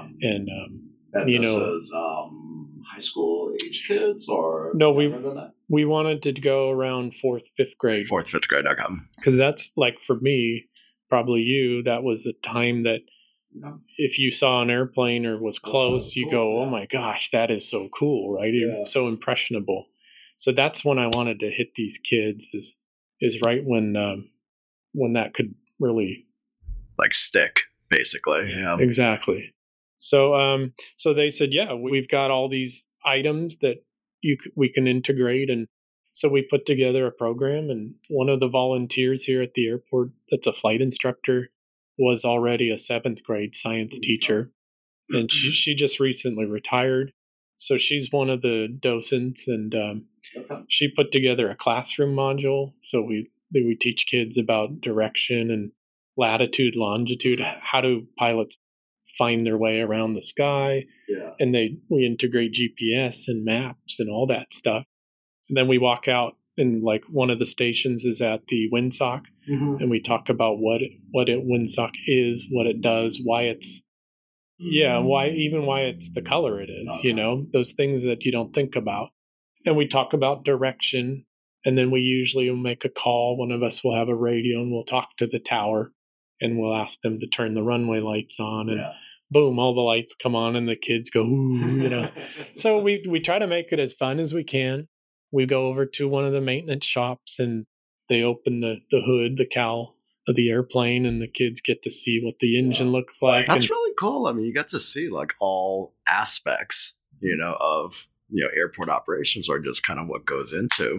this is high school age kids or no? We wanted to go around 4th, 5th grade. 4th, 5th grade, okay. Because that's like for me, probably you. That was the time that. If you saw an airplane or was close, you go, "Oh my gosh, that is so cool!" Right? It's so impressionable. So that's when I wanted to hit these kids. Is right when that could really like stick, basically. Yeah, exactly. So so they said, "Yeah, we've got all these items that we can integrate," and so we put together a program. And one of the volunteers here at the airport, that's a flight instructor, was already a 7th grade science teacher, and she just recently retired. So she's one of the docents, and she put together a classroom module. So we teach kids about direction and latitude, longitude, how do pilots find their way around the sky, and we integrate GPS and maps and all that stuff. And then we walk out. And like one of the stations is at the windsock, and we talk about what windsock is, what it does, why it's, why it's the color it is, those things that you don't think about. And we talk about direction, and then we usually will make a call. One of us will have a radio, and we'll talk to the tower, and we'll ask them to turn the runway lights on, and boom, all the lights come on, and the kids go, ooh, So we try to make it as fun as we can. We go over to one of the maintenance shops and they open the hood, the cowl of the airplane, and the kids get to see what the engine looks like. That's really cool. I mean, you get to see like all aspects, of, airport operations or just kind of what goes into,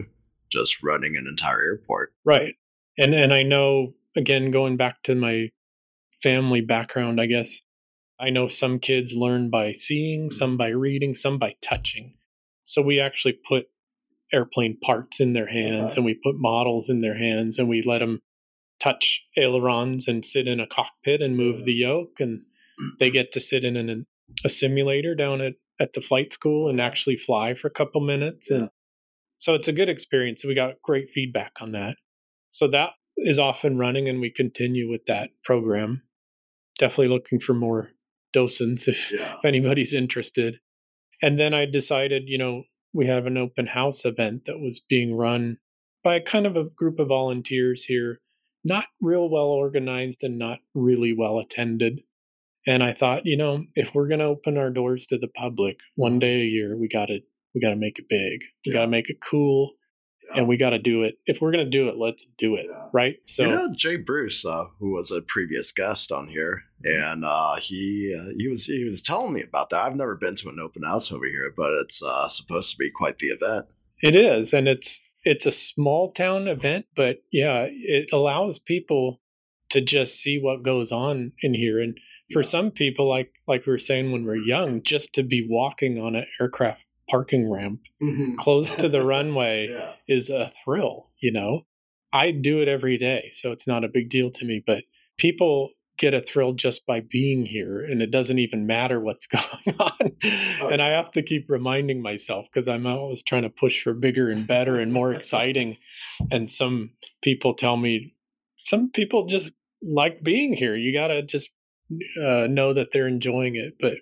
just running an entire airport. Right. And I know, again, going back to my family background, I guess, I know some kids learn by seeing, some by reading, some by touching. So we actually put airplane parts in their hands, and we put models in their hands, and we let them touch ailerons and sit in a cockpit and move the yoke, and they get to sit in a simulator down at the flight school and actually fly for a couple minutes. And so it's a good experience. We got great feedback on that. So that is off and running, and we continue with that program. Definitely looking for more docents if anybody's interested. And then I decided, we have an open house event that was being run by kind of a group of volunteers here, not real well organized and not really well attended. And I thought, if we're going to open our doors to the public one day a year, we got to make it big. We got to make it cool. And we got to do it. If we're going to do it, let's do it. Right. So, Jay Bruce, who was a previous guest on here, and he was telling me about that. I've never been to an open house over here, but it's supposed to be quite the event. It is. And it's a small town event, but it allows people to just see what goes on in here. And for some people, like we were saying when we're young, just to be walking on an aircraft parking ramp close to the runway is a thrill. I do it every day, so it's not a big deal to me, but people get a thrill just by being here, and it doesn't even matter what's going on. And I have to keep reminding myself, because I'm always trying to push for bigger and better and more exciting. And some people tell me, some people just like being here. You got to just know that they're enjoying it. But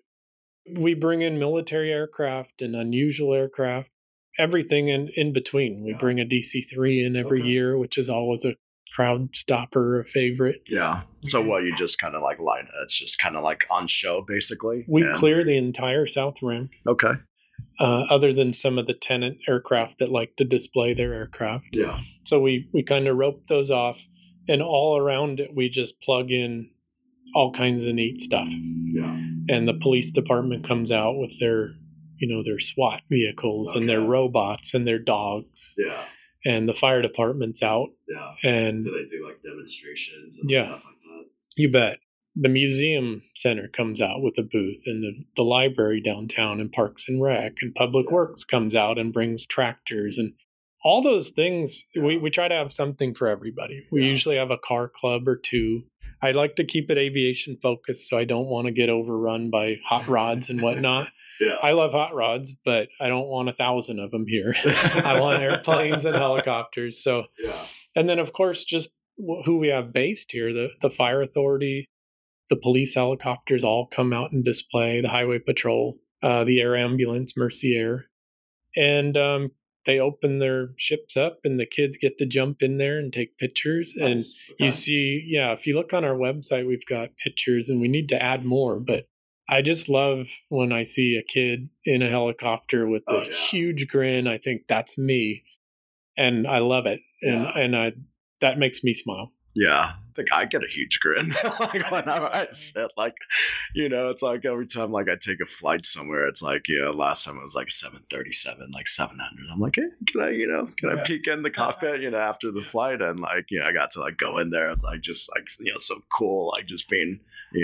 we bring in military aircraft and unusual aircraft, everything in between. We bring a DC-3 in every year, which is always a crowd stopper, a favorite. Yeah. So you just kind of like line it. It's just kind of like on show, basically. We clear the entire South Rim. Okay. Other than some of the tenant aircraft that like to display their aircraft. Yeah. So we kind of rope those off, and all around it, we just plug in all kinds of neat stuff. Yeah. And the police department comes out with their SWAT vehicles and their robots and their dogs. Yeah. And the fire department's out. Yeah. And do they do like demonstrations and stuff like that? You bet. The museum center comes out with a booth, and the library downtown, and Parks and Rec, and Public Works comes out and brings tractors, and all those things. We try to have something for everybody. We usually have a car club or two. I like to keep it aviation focused, so I don't want to get overrun by hot rods and whatnot. I love hot rods, but I don't want 1,000 of them here. I want airplanes and helicopters. So, and then of course, just who we have based here, the fire authority, the police helicopters all come out and display, the highway patrol, the air ambulance, Mercy Air. And they open their ships up, and the kids get to jump in there and take pictures. Nice. And you see, if you look on our website, we've got pictures, and we need to add more. But I just love when I see a kid in a helicopter with a huge grin. I think that's me, and I love it. And that makes me smile. Yeah, I think I get a huge grin like whenever I sit, it's like every time like I take a flight somewhere, it's like, last time it was like 737, like 700. I'm like, hey, can I peek in the cockpit, after the flight? And like, I got to like go in there. It's like, just like, so cool. Like just being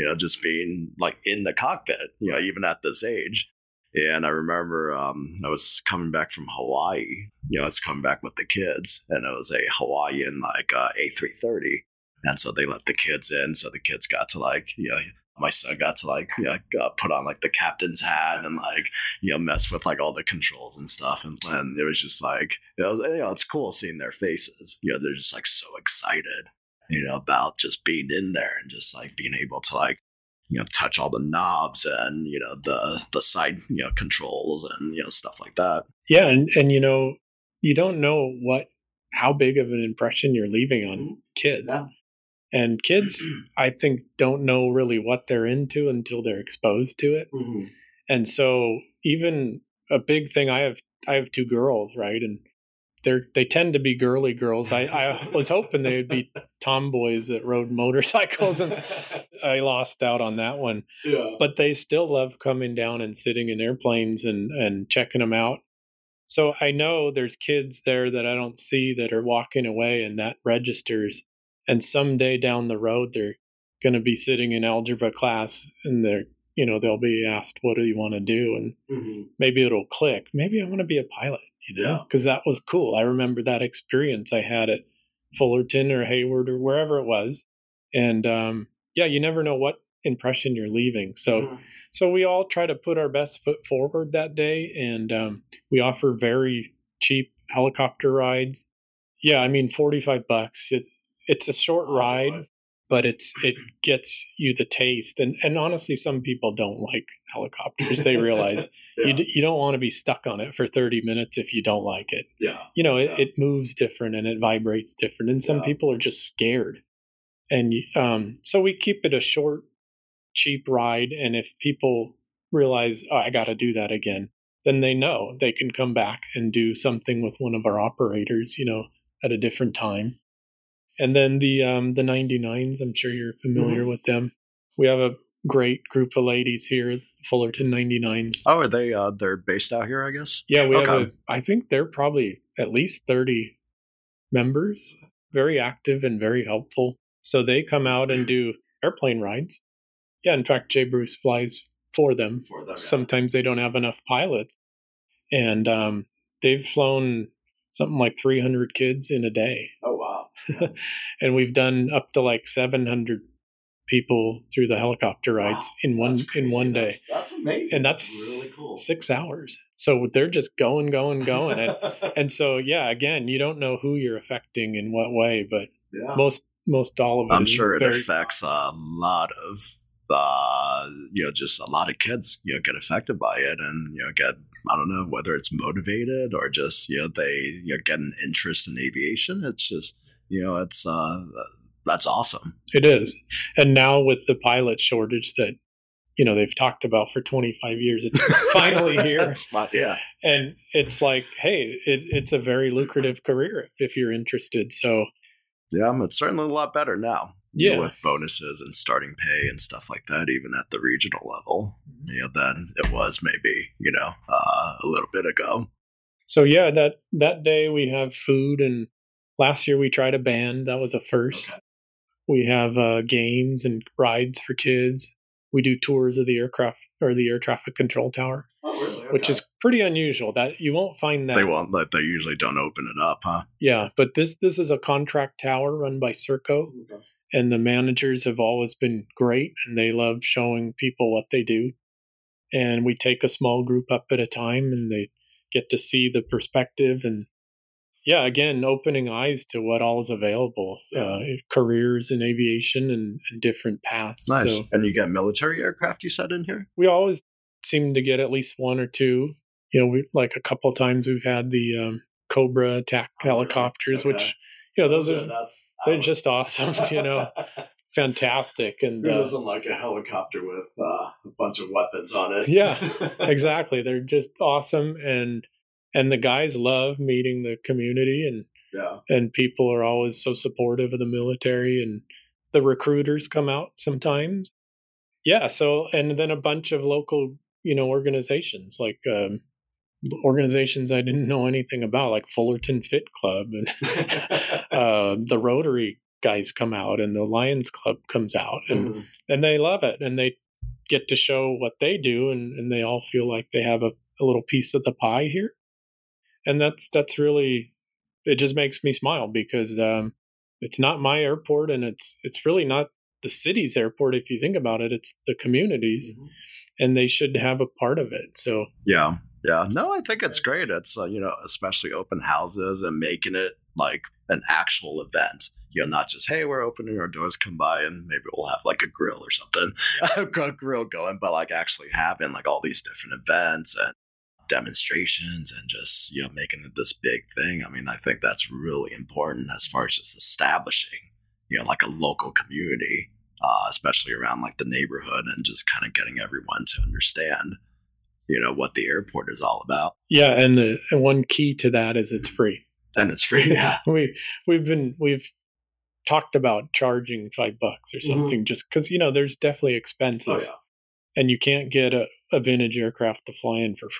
like in the cockpit, even at this age. And I remember I was coming back from Hawaii. I was coming back with the kids, and it was a Hawaiian like A330. And so they let the kids in. So the kids got to like, my son got to like, put on like the captain's hat and like, mess with like all the controls and stuff. And it was just like, it's cool seeing their faces. They're just like so excited, about just being in there and just like being able to like, touch all the knobs and, the side, controls and, stuff like that. Yeah. And you don't know how big of an impression you're leaving on kids. Yeah. And kids, I think, don't know really what they're into until they're exposed to it. Mm-hmm. And so even a big thing, I have two girls, right? And they tend to be girly girls. I was hoping they would be tomboys that rode motorcycles, and I lost out on that one. Yeah. But they still love coming down and sitting in airplanes and checking them out. So I know there's kids there that I don't see that are walking away, and that registers. And someday down the road, they're going to be sitting in algebra class, and they'll be asked, "What do you want to do?" And maybe it'll click. Maybe I want to be a pilot, because that was cool. I remember that experience I had at Fullerton or Hayward or wherever it was. And you never know what impression you're leaving. So we all try to put our best foot forward that day, and we offer very cheap helicopter rides. Yeah, I mean, $45. It's a short ride, but it gets you the taste. And honestly, some people don't like helicopters. They realize you don't want to be stuck on it for 30 minutes if you don't like it. Yeah. It moves different and it vibrates different. And some people are just scared. And so we keep it a short, cheap ride. And if people realize, oh, I got to do that again, then they know they can come back and do something with one of our operators, at a different time. And then the 99s, I'm sure you're familiar with them. We have a great group of ladies here, Fullerton 99s. Oh, are they? They're based out here, I guess. Yeah, we have. I think they're probably at least 30 members. Very active and very helpful. So they come out and do airplane rides. Yeah, in fact, Jay Bruce flies for them. Sometimes they don't have enough pilots, and they've flown something like 300 kids in a day. Oh, wow. And we've done up to like 700 people through the helicopter rides in one day. That's amazing. And that's really cool. 6 hours. So they're just going. And so, again, you don't know who you're affecting in what way, but most all of it. I'm sure it affects a lot of just a lot of kids, get affected by it and, get, I don't know, whether it's motivated or just, they, get an interest in aviation. It's just, it's, that's awesome. It is. And now with the pilot shortage that, they've talked about for 25 years, it's finally here. Yeah. And it's like, hey, it's a very lucrative career if you're interested. So yeah, it's certainly a lot better now. Yeah. With bonuses and starting pay and stuff like that, even at the regional level, than it was maybe, a little bit ago. So yeah, that day we have food, and last year we tried a band. That was a first. Okay. We have games and rides for kids. We do tours of the aircraft or the air traffic control tower. Oh, really? Okay. Which is pretty unusual. That you won't find that. They usually don't open it up, huh? Yeah, but this is a contract tower run by Serco. Okay. And the managers have always been great, and they love showing people what they do. And we take a small group up at a time, and they get to see the perspective. And again, opening eyes to what all is available, careers in aviation and different paths. Nice. So, and you get military aircraft, you said, in here? We always seem to get at least one or two. We like a couple of times we've had the Cobra attack helicopters, which, those are... They're just awesome, fantastic. And who doesn't like a helicopter with a bunch of weapons on it? Yeah, exactly. They're just awesome. And the guys love meeting the community, and people are always so supportive of the military, and the recruiters come out sometimes. Yeah. So, and then a bunch of local, organizations like, organizations I didn't know anything about, like Fullerton Fit Club, and the Rotary guys come out, and the Lions Club comes out, and they love it, and they get to show what they do, and they all feel like they have a little piece of the pie here. And that's really, it just makes me smile, because it's not my airport, and it's really not the city's airport. If you think about it, it's the communities, and they should have a part of it. So yeah. No, I think it's great. It's, especially open houses and making it like an actual event. Not just, hey, we're opening our doors, come by, and maybe we'll have like a grill or something, a grill going, but like actually having like all these different events and demonstrations and just, making it this big thing. I mean, I think that's really important as far as just establishing, like a local community, especially around like the neighborhood, and just kind of getting everyone to understand what the airport is all about. Yeah, and one key to that is it's free. And it's free. Yeah, we've talked about charging $5 or something, just because there's definitely expenses, and you can't get a vintage aircraft to fly in for free.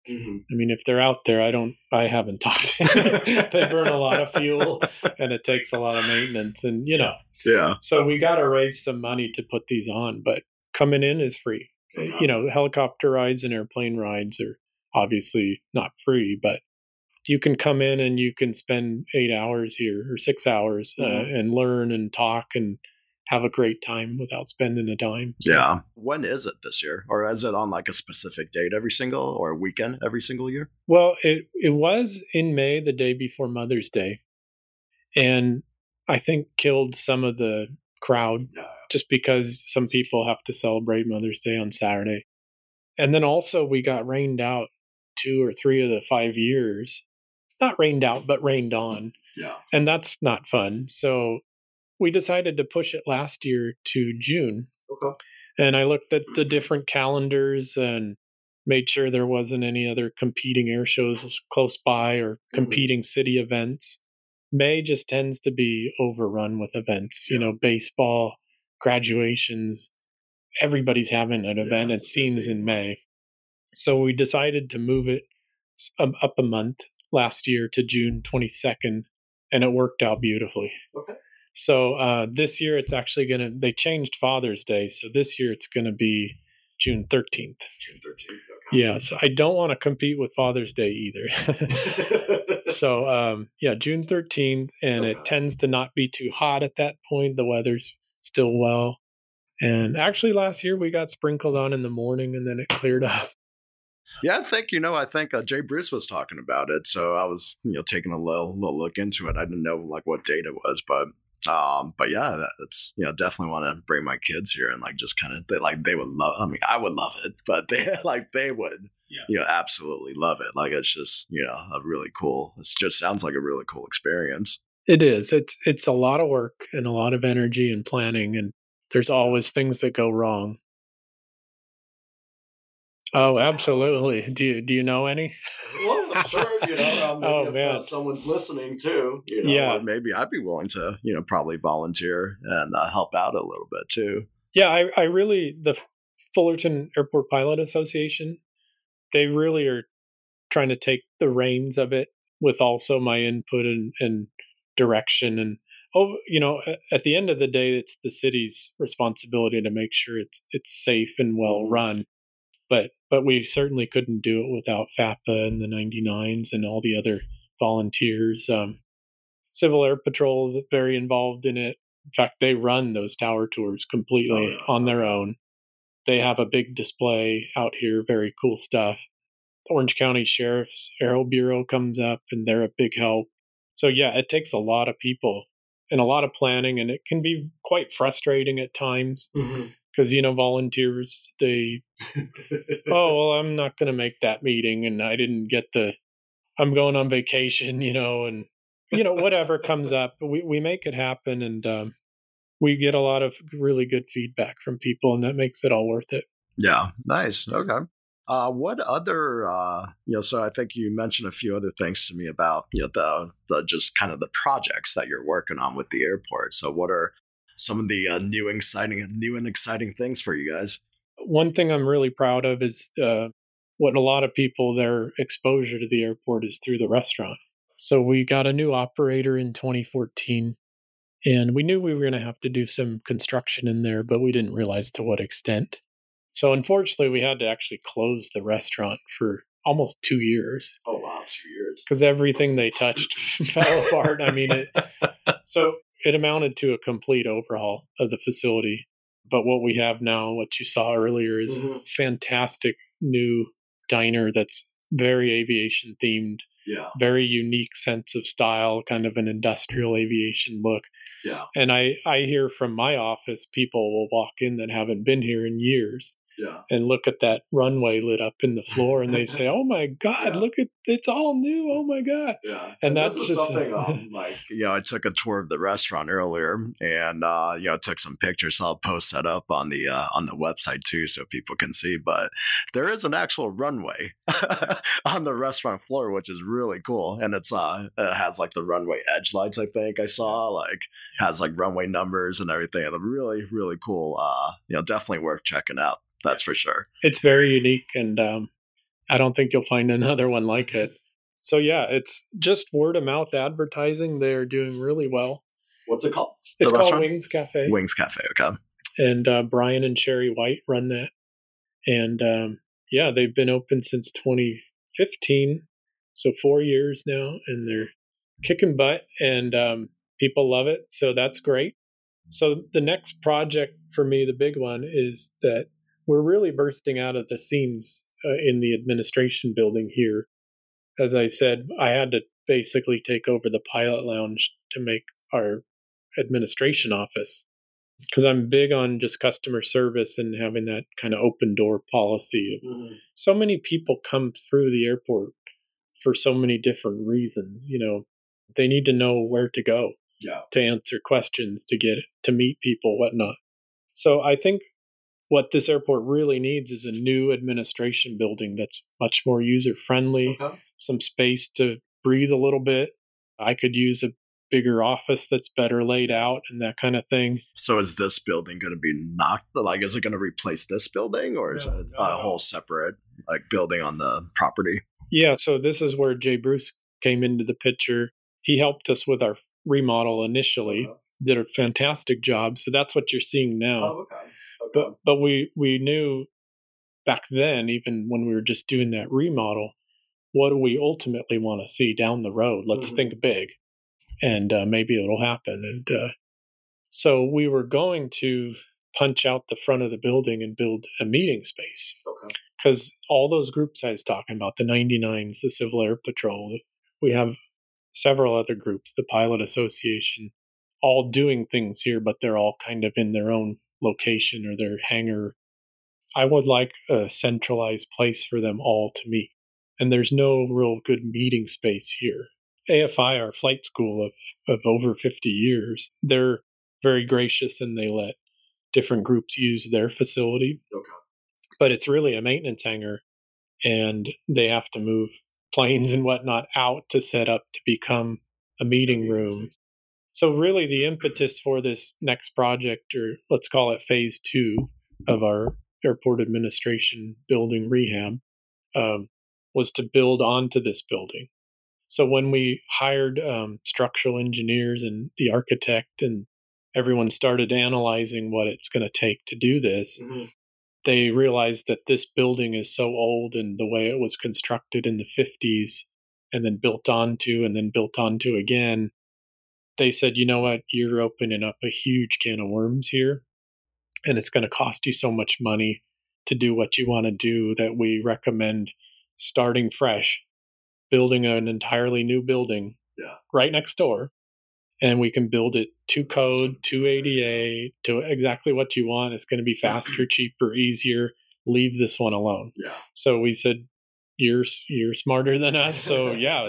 I mean, if they're out there, I haven't talked to them. They burn a lot of fuel and it takes a lot of maintenance and, Yeah. So we got to raise some money to put these on, but coming in is free. Helicopter rides and airplane rides are obviously not free, but you can come in and you can spend 8 hours here or 6 hours and learn and talk and have a great time without spending a dime. So. Yeah. When is it this year? Or is it on like a specific date every single or weekend every single year? Well, it was in May, the day before Mother's Day. And I think killed some of the crowd just because some people have to celebrate Mother's Day on Saturday. And then also we got rained out 2 or 3 of the 5 years. Not rained out, but rained on. Yeah. And that's not fun. So we decided to push it last year to June. Okay. And I looked at the different calendars and made sure there wasn't any other competing air shows close by or competing city events. May just tends to be overrun with events, baseball, graduations. Everybody's having an event, it seems, in May. So we decided to move it up a month last year to June 22nd, and it worked out beautifully. Okay. So this year it's actually they changed Father's Day. So this year it's going to be June 13th. June 13th. Okay. Yeah. So I don't want to compete with Father's Day either. So June 13th. And it tends to not be too hot at that point. The weather's still well. And actually last year we got sprinkled on in the morning and then it cleared up. Yeah, I think Jay Bruce was talking about it. So I was, taking a little look into it. I didn't know like what date it was, but yeah, that's, definitely want to bring my kids here and like just kind of they would love. I mean, I would love it, but they would, absolutely love it. Like it's just, a really cool. It just sounds like a really cool experience. It is. It's a lot of work and a lot of energy and planning, and there's always things that go wrong. Oh, absolutely. Do you know any? Well, I'm sure, maybe if someone's listening too, or maybe I'd be willing to, probably volunteer and help out a little bit too. Yeah, I really, the Fullerton Airport Pilot Association, they really are trying to take the reins of it with also my input and direction. And, at the end of the day, it's the city's responsibility to make sure it's safe and well run. But we certainly couldn't do it without FAPA and the 99s and all the other volunteers. Civil Air Patrol is very involved in it. In fact, they run those tower tours completely on their own. They have a big display out here, very cool stuff. The Orange County Sheriff's Aero Bureau comes up, and they're a big help. So, yeah, it takes a lot of people and a lot of planning, and it can be quite frustrating at times. Mm-hmm. Because, volunteers, I'm not going to make that meeting and I didn't get I'm going on vacation, and, whatever comes up. We make it happen and we get a lot of really good feedback from people and that makes it all worth it. Yeah, nice. Okay. What other, so I think you mentioned a few other things to me about, the just kind of the projects that you're working on with the airport. So what are some of the new and exciting things for you guys? One thing I'm really proud of is what a lot of people, their exposure to the airport is through the restaurant. So we got a new operator in 2014, and we knew we were going to have to do some construction in there, but we didn't realize to what extent. So unfortunately, we had to actually close the restaurant for almost 2 years. Oh, wow, 2 years. Because everything they touched fell apart. I mean, it amounted to a complete overhaul of the facility. But what we have now, what you saw earlier, is a fantastic new diner that's very aviation themed. Yeah. Very unique sense of style, kind of an industrial aviation look. Yeah. And I hear from my office, people will walk in that haven't been here in years. Yeah. And look at that runway lit up in the floor and they say, oh my God, look at, it's all new. Oh my God. Yeah. And that's just something I took a tour of the restaurant earlier and, took some pictures. So I'll post that up on the website too, so people can see, but there is an actual runway on the restaurant floor, which is really cool. And it has like the runway edge lights. I think I saw has like runway numbers and everything. And really, really cool. Definitely worth checking out. That's for sure. It's very unique. And I don't think you'll find another one like it. So yeah, it's just word of mouth advertising. They're doing really well. What's it called? It's called Wings Cafe. Wings Cafe, okay. And Brian and Sherry White run that. And yeah, they've been open since 2015, so 4 years now, and they're kicking butt, and people love it. So that's great. So the next project for me, the big one, is that we're really bursting out of the seams in the administration building here. As I said, I had to basically take over the pilot lounge to make our administration office, because I'm big on just customer service and having that kind of open door policy. So many people come through the airport for so many different reasons. They need to know where to go to answer questions, to get to meet people, whatnot. So I think what this airport really needs is a new administration building that's much more user friendly, some space to breathe a little bit. I could use a bigger office that's better laid out and that kind of thing. So is this building going to be knocked? Like, is it going to replace this building, or is it a whole separate building on the property? Yeah, so this is where Jay Bruce came into the picture. He helped us with our remodel initially, did a fantastic job. So that's what you're seeing now. But we knew back then, even when we were just doing that remodel, what do we ultimately want to see down the road? Let's think big, and maybe it'll happen. And so we were going to punch out the front of the building and build a meeting space. Because all those groups I was talking about, the 99s, the Civil Air Patrol, we have several other groups, the Pilot Association, all doing things here, but they're all kind of in their own location or their hangar. I would like a centralized place for them all to meet. And there's no real good meeting space here. AFI, our flight school of over 50 years, they're very gracious and they let different groups use their facility. But it's really a maintenance hangar, and they have to move planes and whatnot out to set up to become a meeting room. So really the impetus for this next project, or let's call it phase 2 of our airport administration building rehab, was to build onto this building. So when we hired structural engineers and the architect, and everyone started analyzing what it's going to take to do this, they realized that this building is so old, and the way it was constructed in the 50s and then built onto again, they said, you know what, you're opening up a huge can of worms here, and it's going to cost you so much money to do what you want to do that we recommend starting fresh, building an entirely new building right next door, and we can build it to code, to ADA, to exactly what you want. It's going to be faster, cheaper, easier. Leave this one alone. So we said, you're smarter than us. So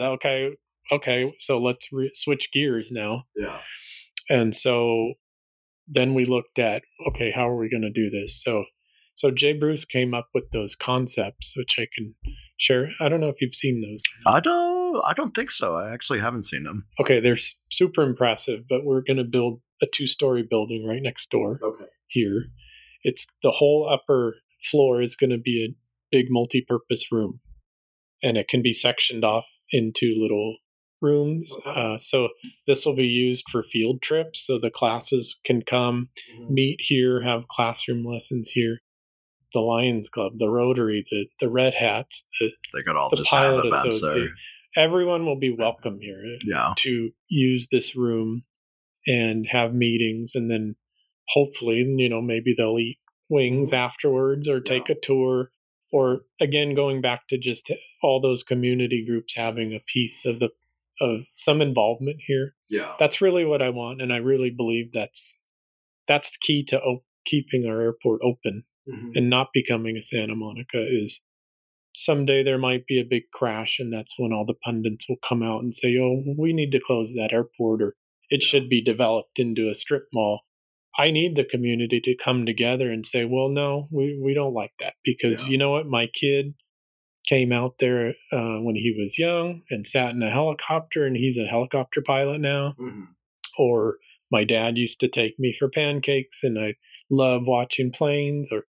okay. So let's switch gears now. And so then we looked at, okay, how are we going to do this? So Jay Bruce came up with those concepts, which I can share. I don't know if you've seen those. I don't think so. I actually haven't seen them. Okay, they're super impressive, but we're going to build a 2-story building right next door here. It's the whole upper floor is going to be a big multi-purpose room, and it can be sectioned off into little rooms. So this will be used for field trips, so the classes can come, meet here, have classroom lessons here. The Lions Club, the Rotary, the Red Hats, they could all just have events there. Everyone will be welcome here to use this room and have meetings, and then hopefully, maybe they'll eat wings afterwards or take a tour, or again, going back to just all those community groups having a piece of some involvement here. That's really what I want, and I really believe that's the key to keeping our airport open and not becoming a Santa Monica. Is someday there might be a big crash, and that's when all the pundits will come out and say, oh, we need to close that airport, or it should be developed into a strip mall. I need the community to come together and say, well, no, we don't like that, because you know what? My kid came out there when he was young and sat in a helicopter, and he's a helicopter pilot now. Or my dad used to take me for pancakes, and I love watching planes.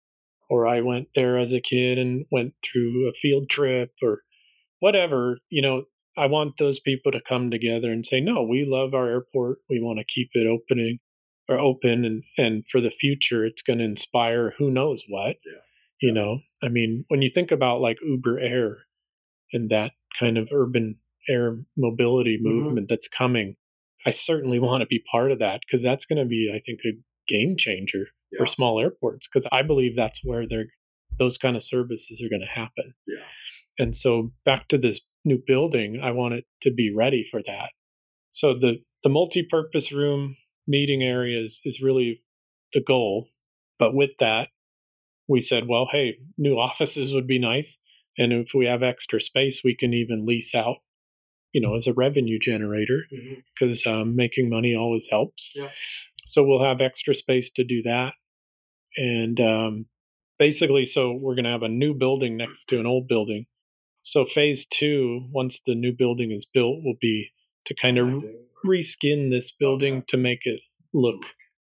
or I went there as a kid and went through a field trip or whatever, I want those people to come together and say, no, we love our airport. We want to keep it open. And for the future, it's going to inspire who knows what, I mean, when you think about like Uber Air and that kind of urban air mobility movement that's coming, I certainly want to be part of that, because that's going to be, I think, a game changer for small airports, because I believe that's where those kind of services are going to happen. Yeah. And so back to this new building, I want it to be ready for that. So the multi-purpose room meeting areas is really the goal. But with that, we said, well, hey, new offices would be nice. And if we have extra space, we can even lease out, as a revenue generator, because making money always helps. Yeah. So we'll have extra space to do that. And basically, so we're going to have a new building next to an old building. So phase 2, once the new building is built, will be to kind of reskin this building to make it look,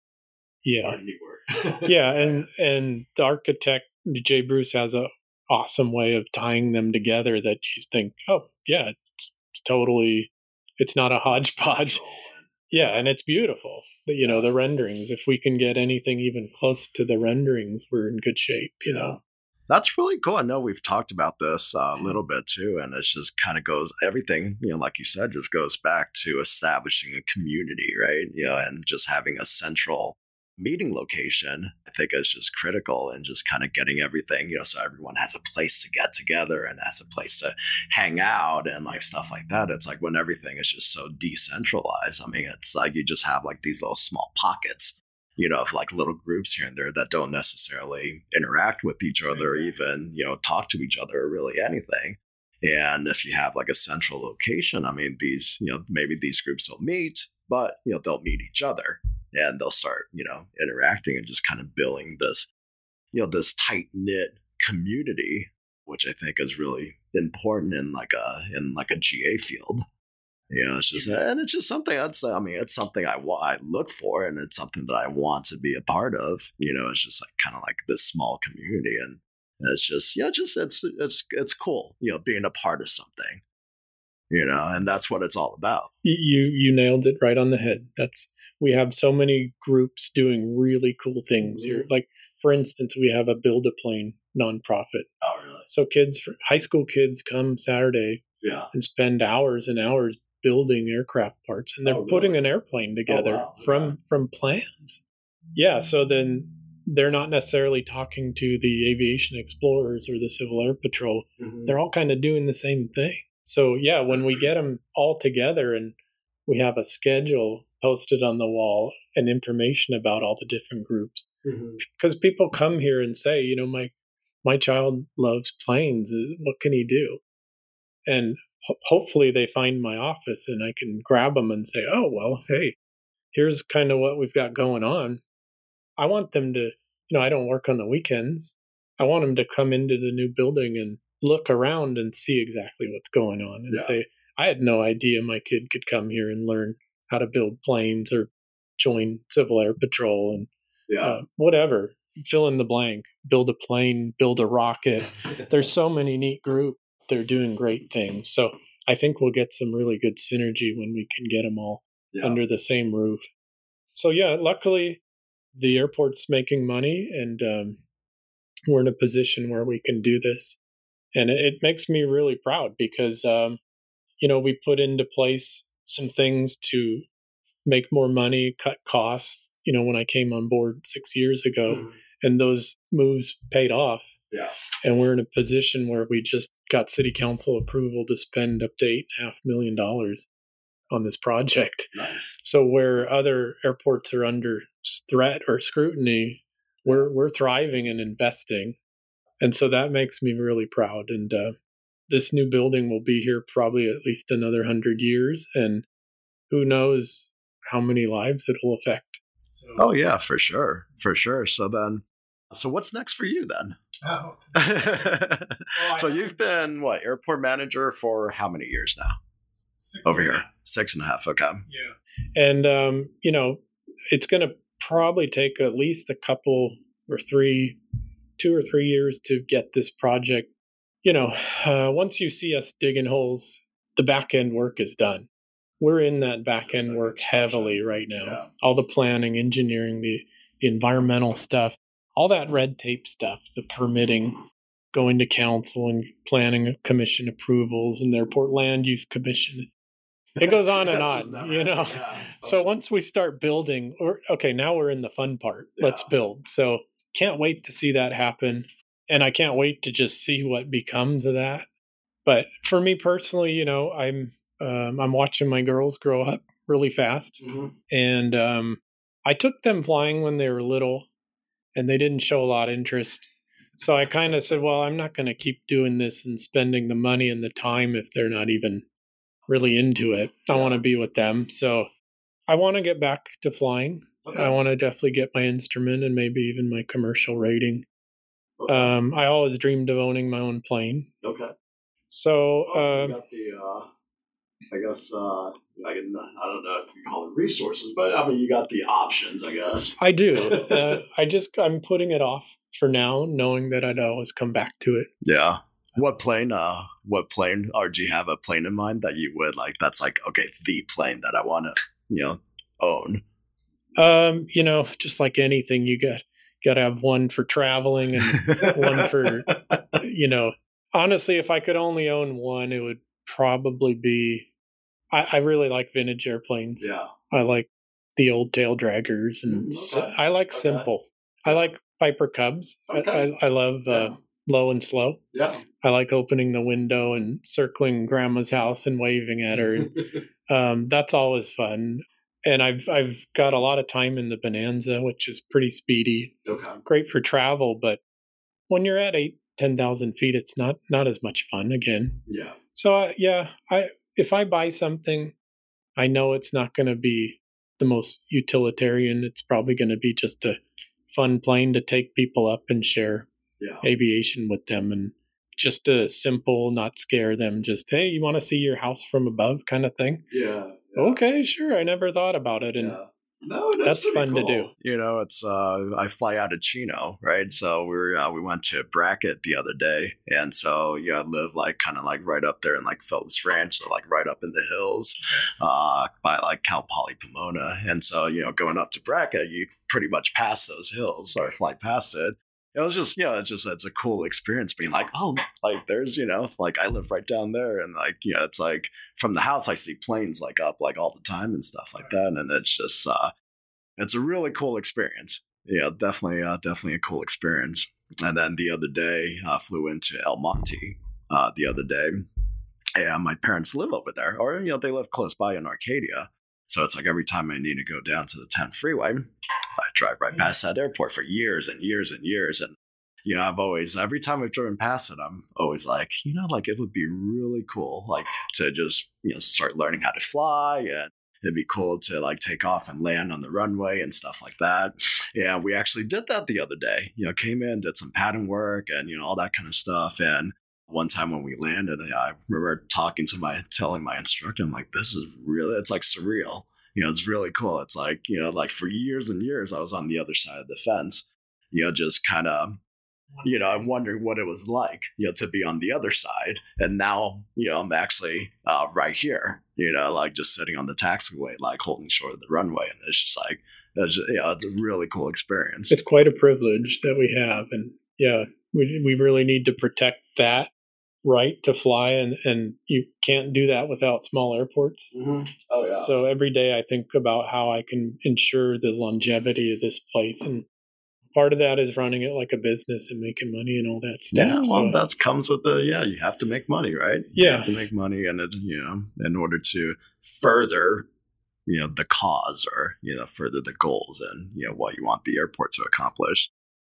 yeah. And the architect, Jay Bruce, has a awesome way of tying them together that you think, oh yeah, it's not a hodgepodge. Yeah, and it's beautiful. The renderings, if we can get anything even close to the renderings, we're in good shape, That's really cool. I know we've talked about this a little bit too, and it just kind of goes, everything, like you said, just goes back to establishing a community, right? And just having a central meeting location, I think, is just critical, and just kind of getting everything, so everyone has a place to get together and has a place to hang out and like stuff like that. It's like when everything is just so decentralized. I mean, it's like you just have like these little small pockets, of like little groups here and there that don't necessarily interact with each other, or even, talk to each other or really anything. And if you have like a central location, I mean, these, maybe these groups will meet, but, they'll meet each other and they'll start, interacting and just kind of building this, this tight knit community, which I think is really important in like a GA field. It's just, and it's just something it's something I look for, and it's something that I want to be a part of. It's just like kind of like this small community, and it's just, it's cool, being a part of something, and that's what it's all about. You nailed it right on the head. We have so many groups doing really cool things here. Like, for instance, we have a Build a Plane nonprofit. Oh, really? So high school kids come Saturday and spend hours and hours building aircraft parts, and they're putting an airplane together from plans. Yeah, so then they're not necessarily talking to the aviation explorers or the Civil Air Patrol. They're all kind of doing the same thing. So yeah, when we get them all together and we have a schedule posted on the wall and information about all the different groups, because people come here and say, my child loves planes. What can he do? And hopefully they find my office and I can grab them and say, oh, well, hey, here's kind of what we've got going on. I want them to, I don't work on the weekends. I want them to come into the new building and look around and see exactly what's going on and say, I had no idea my kid could come here and learn how to build planes or join Civil Air Patrol and whatever, fill in the blank, build a plane, build a rocket. There's so many neat groups. They're doing great things. So I think we'll get some really good synergy when we can get them all under the same roof. So yeah, luckily the airport's making money, and we're in a position where we can do this. And it makes me really proud because, we put into place some things to make more money, cut costs, when I came on board 6 years ago, and those moves paid off. Yeah. And we're in a position where we just got city council approval to spend up to $8.5 million on this project. Nice. So where other airports are under threat or scrutiny, we're thriving and investing. And so that makes me really proud. And this new building will be here probably at least another 100 years. And who knows how many lives it will affect. So, oh, yeah, for sure. For sure. So what's next for you then? Oh. So you've been, airport manager for how many years now? 6 Over here. 6.5. Okay. Yeah. And, it's going to probably take at least a couple or 3 2 or 3 years to get this project. Once you see us digging holes, the back end work is done. We're in that back end work heavily right now. Yeah. All the planning, engineering, the environmental stuff, all that red tape stuff, the permitting, going to council and planning commission approvals and the airport land use commission. It goes on and on, Yeah. So once we start building, now we're in the fun part. Yeah. Let's build. So can't wait to see that happen. And I can't wait to just see what becomes of that. But for me personally, I'm watching my girls grow up really fast. Mm-hmm. And I took them flying when they were little, and they didn't show a lot of interest. So I kind of said, well, I'm not going to keep doing this and spending the money and the time if they're not even really into it. I want to be with them. So I want to get back to flying. Okay. I want to definitely get my instrument and maybe even my commercial rating. Okay. I always dreamed of owning my own plane. Okay. So you got the I guess I don't know if you call it resources, but I mean you got the options, I guess. I do. I'm putting it off for now, knowing that I'd always come back to it. Yeah. What plane, or do you have a plane in mind that you would like, that's like, okay, the plane that I want to, own? Just like anything, you got to have one for traveling and one for, honestly, if I could only own one, it would probably be, I really like vintage airplanes. Yeah. I like the old tail draggers and I like simple. I like Piper Cubs. Okay. I love low and slow. Yeah. I like opening the window and circling grandma's house and waving at her. And, that's always fun. And I've got a lot of time in the Bonanza, which is pretty speedy. Okay. Great for travel, but when you're at 10,000 feet, it's not as much fun again. Yeah. So if I buy something, I know it's not going to be the most utilitarian. It's probably going to be just a fun plane to take people up and share aviation with them, and just a simple, not scare them. Just, hey, you want to see your house from above kind of thing? Yeah. Okay, sure. I never thought about it. And no, that's fun to do. It's I fly out of Chino, right? So we went to Brackett the other day, and so I live kind of right up there in Phillips Ranch, so right up in the hills, by Cal Poly Pomona, and so going up to Brackett, you pretty much pass those hills or fly past it. It was just, it's a cool experience being there's, I live right down there, and it's from the house I see planes up all the time and stuff like that, and it's just it's a really cool experience. Yeah, definitely a cool experience. And then the other day, flew into El Monte the other day, and my parents live over there, or they live close by in Arcadia. So it's every time I need to go down to the 10 freeway, I drive right past that airport for years and years and years. And, I've always, every time I've driven past it, I'm always it would be really cool, to just, start learning how to fly, and it'd be cool to take off and land on the runway and stuff like that. Yeah, we actually did that the other day, came in, did some pattern work and, all that kind of stuff. And one time when we landed, I remember telling my instructor, I'm this is really, it's surreal. It's really cool. It's for years and years, I was on the other side of the fence, just kind of, I'm wondering what it was like, to be on the other side. And now, I'm actually right here, just sitting on the taxiway, holding short of the runway. And it's just it's a really cool experience. It's quite a privilege that we have. And we really need to protect that right to fly, and you can't do that without small airports. Mm-hmm. Oh yeah. So every day I think about how I can ensure the longevity of this place, and part of that is running it like a business and making money and all that stuff. Yeah, well, that comes with you have to make money, right? Yeah, you have to make money, and in order to further the cause, or further the goals, and what you want the airport to accomplish.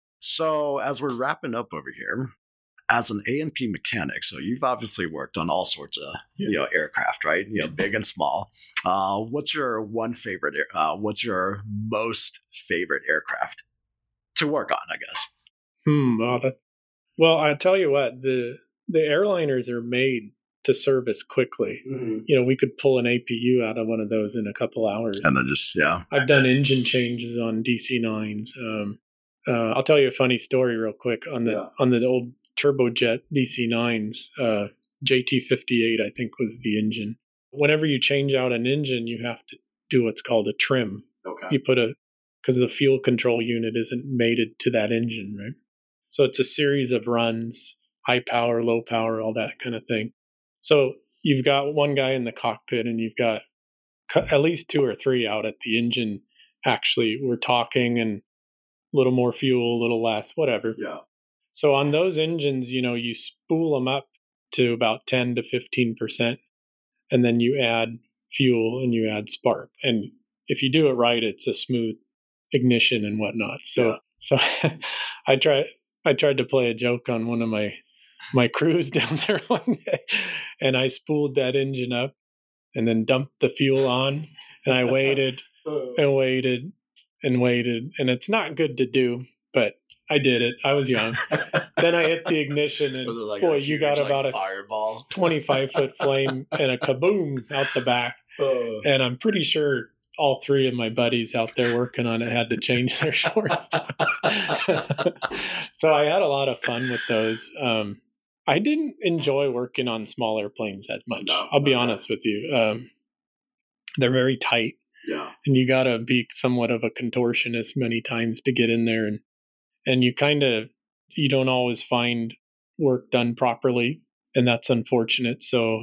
So as we're wrapping up over here, as an A&P mechanic, so you've obviously worked on all sorts of aircraft, right? Big and small. What's your what's your most favorite aircraft to work on, I guess? Well, I tell you what, the airliners are made to service quickly. Mm-hmm. We could pull an APU out of one of those in a couple hours, and then just I've done engine changes on DC-9s. I'll tell you a funny story real quick on the old turbojet DC-9s. JT58, I think, was the engine. Whenever you change out an engine, you have to do what's called a trim. Okay. You put because the fuel control unit isn't mated to that engine, right? So it's a series of runs, high power, low power, all that kind of thing. So you've got one guy in the cockpit and you've got at least 2 or 3 out at the engine. Actually, we're talking and a little more fuel, a little less, whatever. Yeah. So on those engines, you spool them up to about 10 to 15%, and then you add fuel and you add spark. And if you do it right, it's a smooth ignition and whatnot. So I tried to play a joke on one of my crews down there one day, and I spooled that engine up and then dumped the fuel on, and I waited and waited and waited, and it's not good to do, but I did it. I was young. Then I hit the ignition, and boy, you got about a fireball, 25-foot flame and a kaboom out the back. And I'm pretty sure all 3 of my buddies out there working on it had to change their shorts. So I had a lot of fun with those. I didn't enjoy working on small airplanes as much. I'll be honest with you. They're very tight. Yeah. And you got to be somewhat of a contortionist many times to get in there. And you you don't always find work done properly. And that's unfortunate. So,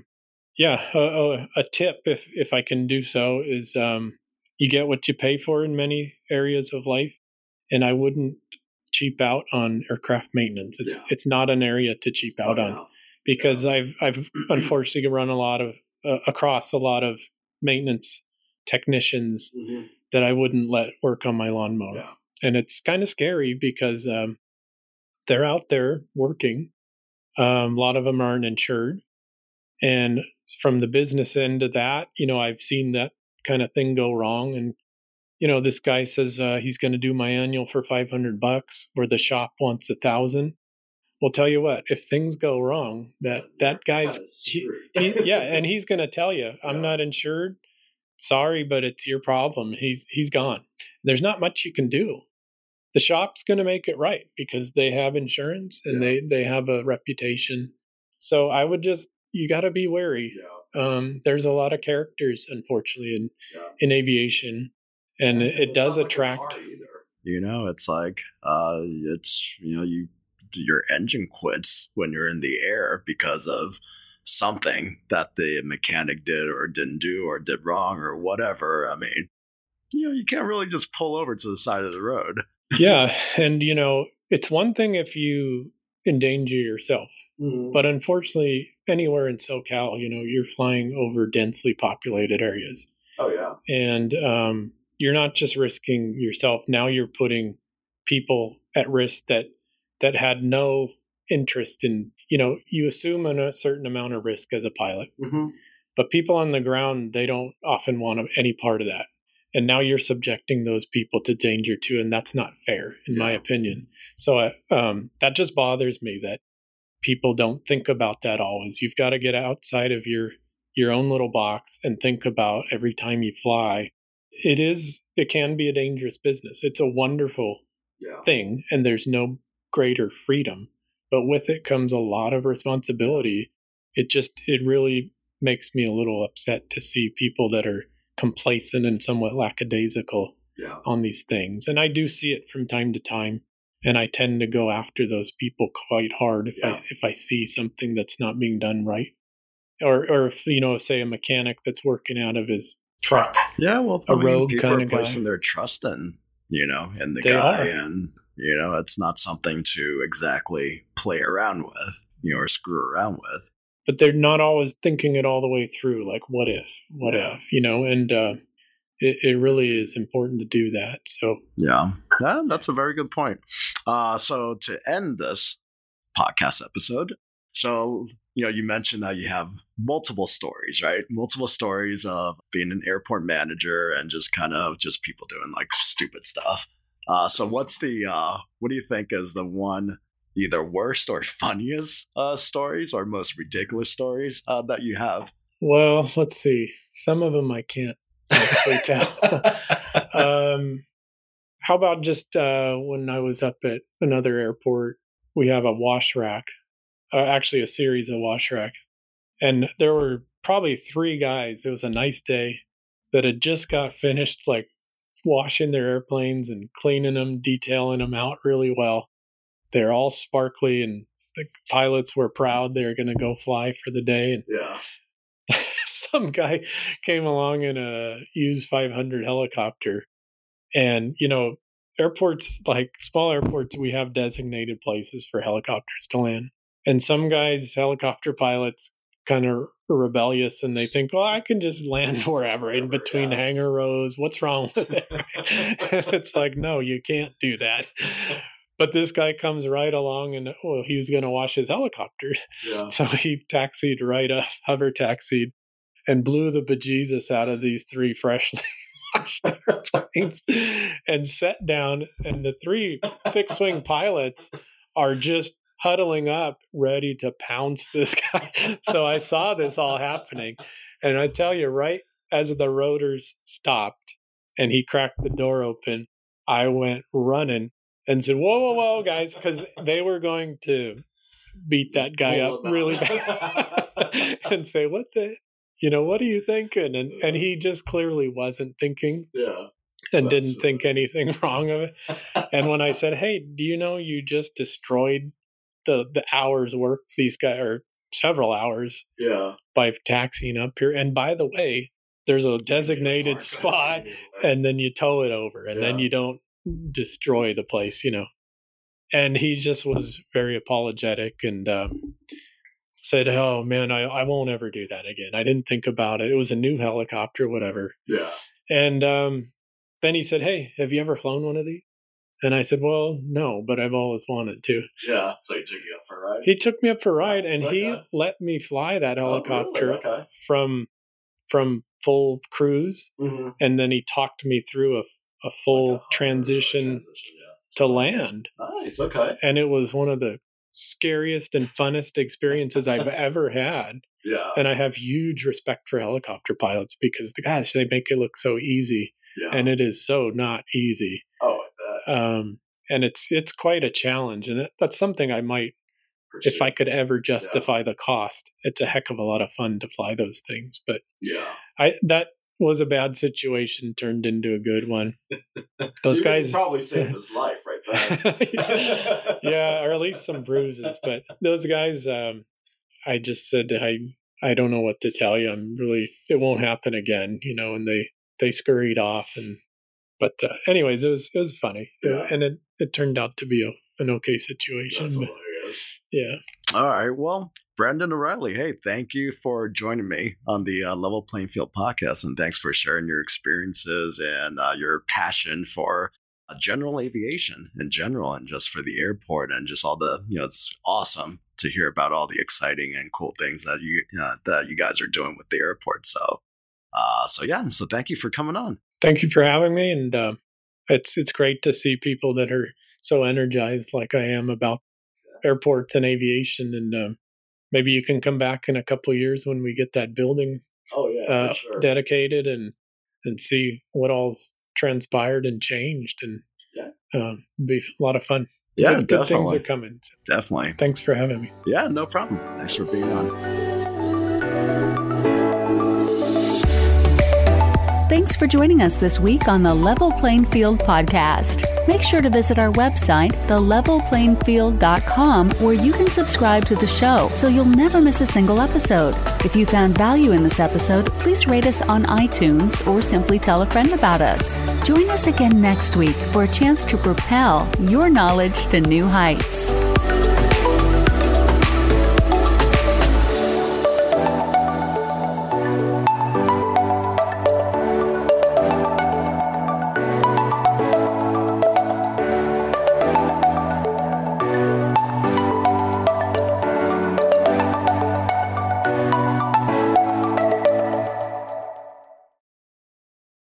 a tip, if I can do so, is you get what you pay for in many areas of life. And I wouldn't cheap out on aircraft maintenance. It's not an area to cheap out on, because I've unfortunately run across a lot of maintenance technicians that I wouldn't let work on my lawnmower. Yeah. And it's kind of scary because they're out there working. A lot of them aren't insured. And from the business end of that, I've seen that kind of thing go wrong. And, this guy says he's going to do my annual for $500 where the shop wants $1,000. Well, tell you what, if things go wrong, that guy's, and he's going to tell you, I'm not insured. Sorry, but it's your problem. He's gone. There's not much you can do. The shop's going to make it right because they have insurance and they have a reputation. So I would you got to be wary. Yeah. There's a lot of characters, unfortunately, in aviation, and it does attract. It's like your engine quits when you're in the air because of something that the mechanic did or didn't do or did wrong or whatever. I mean, you can't really just pull over to the side of the road. Yeah. And, it's one thing if you endanger yourself, but unfortunately anywhere in SoCal, you're flying over densely populated areas. Oh yeah. And, you're not just risking yourself. Now you're putting people at risk that had no interest in, you assume a certain amount of risk as a pilot, but people on the ground, they don't often want any part of that. And now you're subjecting those people to danger too. And that's not fair in my opinion. So that just bothers me that people don't think about that always. You've got to get outside of your own little box and think about every time you fly. It can be a dangerous business. It's a wonderful thing. And there's no greater freedom. But with it comes a lot of responsibility. It really makes me a little upset to see people that are complacent and somewhat lackadaisical on these things. And I do see it from time to time. And I tend to go after those people quite hard if I see something that's not being done right. Or if, say a mechanic that's working out of his truck. Yeah, well, a rogue people kind are of guy. placing their trust in the They guy. are. And, it's not something to exactly play around with, or screw around with. But they're not always thinking it all the way through, like, what if, and it really is important to do that. So that's a very good point. So to end this podcast episode, so you mentioned that you have multiple stories, right? Multiple stories of being an airport manager and just people doing like stupid stuff. So what do you think is the one either worst or funniest stories or most ridiculous stories that you have? Well, let's see. Some of them I can't actually tell. how about just when I was up at another airport, we have a wash rack, actually a series of wash racks. And there were probably 3 guys. It was a nice day that had just got finished like washing their airplanes and cleaning them, detailing them out really well. They're all sparkly, and the pilots were proud they were going to go fly for the day. And Yeah. some guy came along in a used 500 helicopter. And, airports, like small airports, we have designated places for helicopters to land. And some guys, helicopter pilots, kind of rebellious, and they think, well, I can just land wherever in between hangar rows. What's wrong with it? It's like, no, you can't do that. But this guy comes right along, and he was going to wash his helicopter. Yeah. So he taxied right up, hover taxied, and blew the bejesus out of these 3 freshly washed airplanes and sat down. And the 3 fixed wing pilots are just huddling up, ready to pounce this guy. So I saw this all happening. And I tell you, right as the rotors stopped and he cracked the door open, I went running and said, whoa, guys, because they were going to beat that guy up really bad and say, what are you thinking? And he just clearly wasn't thinking. Yeah. And didn't think anything wrong of it. And when I said, hey, do you know you just destroyed the hours work these guys, or several hours, by taxiing up here? And by the way, there's a designated spot, and then you tow it over, and then you don't destroy the place, And he just was very apologetic and said, oh man, I won't ever do that again. I didn't think about it. It was a new helicopter, whatever. Yeah. And then he said, hey, have you ever flown one of these? And I said, well, no, but I've always wanted to. Yeah. So he took you up for a ride? He took me up for a ride, and he let me fly that helicopter from full cruise. Mm-hmm. And then he talked me through a full transition to land. Nice. Okay. And it was one of the scariest and funnest experiences I've ever had. Yeah. And I have huge respect for helicopter pilots because, gosh, they make it look so easy. Yeah. And it is so not easy. Oh, I bet. And it's quite a challenge. And that's something I might, if I could ever justify the cost, it's a heck of a lot of fun to fly those things. But that was a bad situation turned into a good one. Those guys probably saved his life right there. Yeah, or at least some bruises. But those guys, I just said, I don't know what to tell you. It won't happen again, and they scurried off. But anyways, it was funny. And it turned out to be an okay situation. That's but, hilarious. Yeah. All right. Well, Brandon O'Reilly, hey, thank you for joining me on the Level Playing Field podcast, and thanks for sharing your experiences and your passion for general aviation in general, and just for the airport, and just all the, it's awesome to hear about all the exciting and cool things that you guys are doing with the airport. So thank you for coming on. Thank you for having me, and it's great to see people that are so energized like I am about airports and aviation, and maybe you can come back in a couple of years when we get that building sure. dedicated and see what all's transpired and changed, and be a lot of fun. Yeah, good things are coming. So definitely. Thanks for having me. Yeah, no problem. Thanks for being on. Thanks for joining us this week on the Level Playing Field podcast. Make sure to visit our website, thelevelplayingfield.com, where you can subscribe to the show so you'll never miss a single episode. If you found value in this episode, please rate us on iTunes or simply tell a friend about us. Join us again next week for a chance to propel your knowledge to new heights.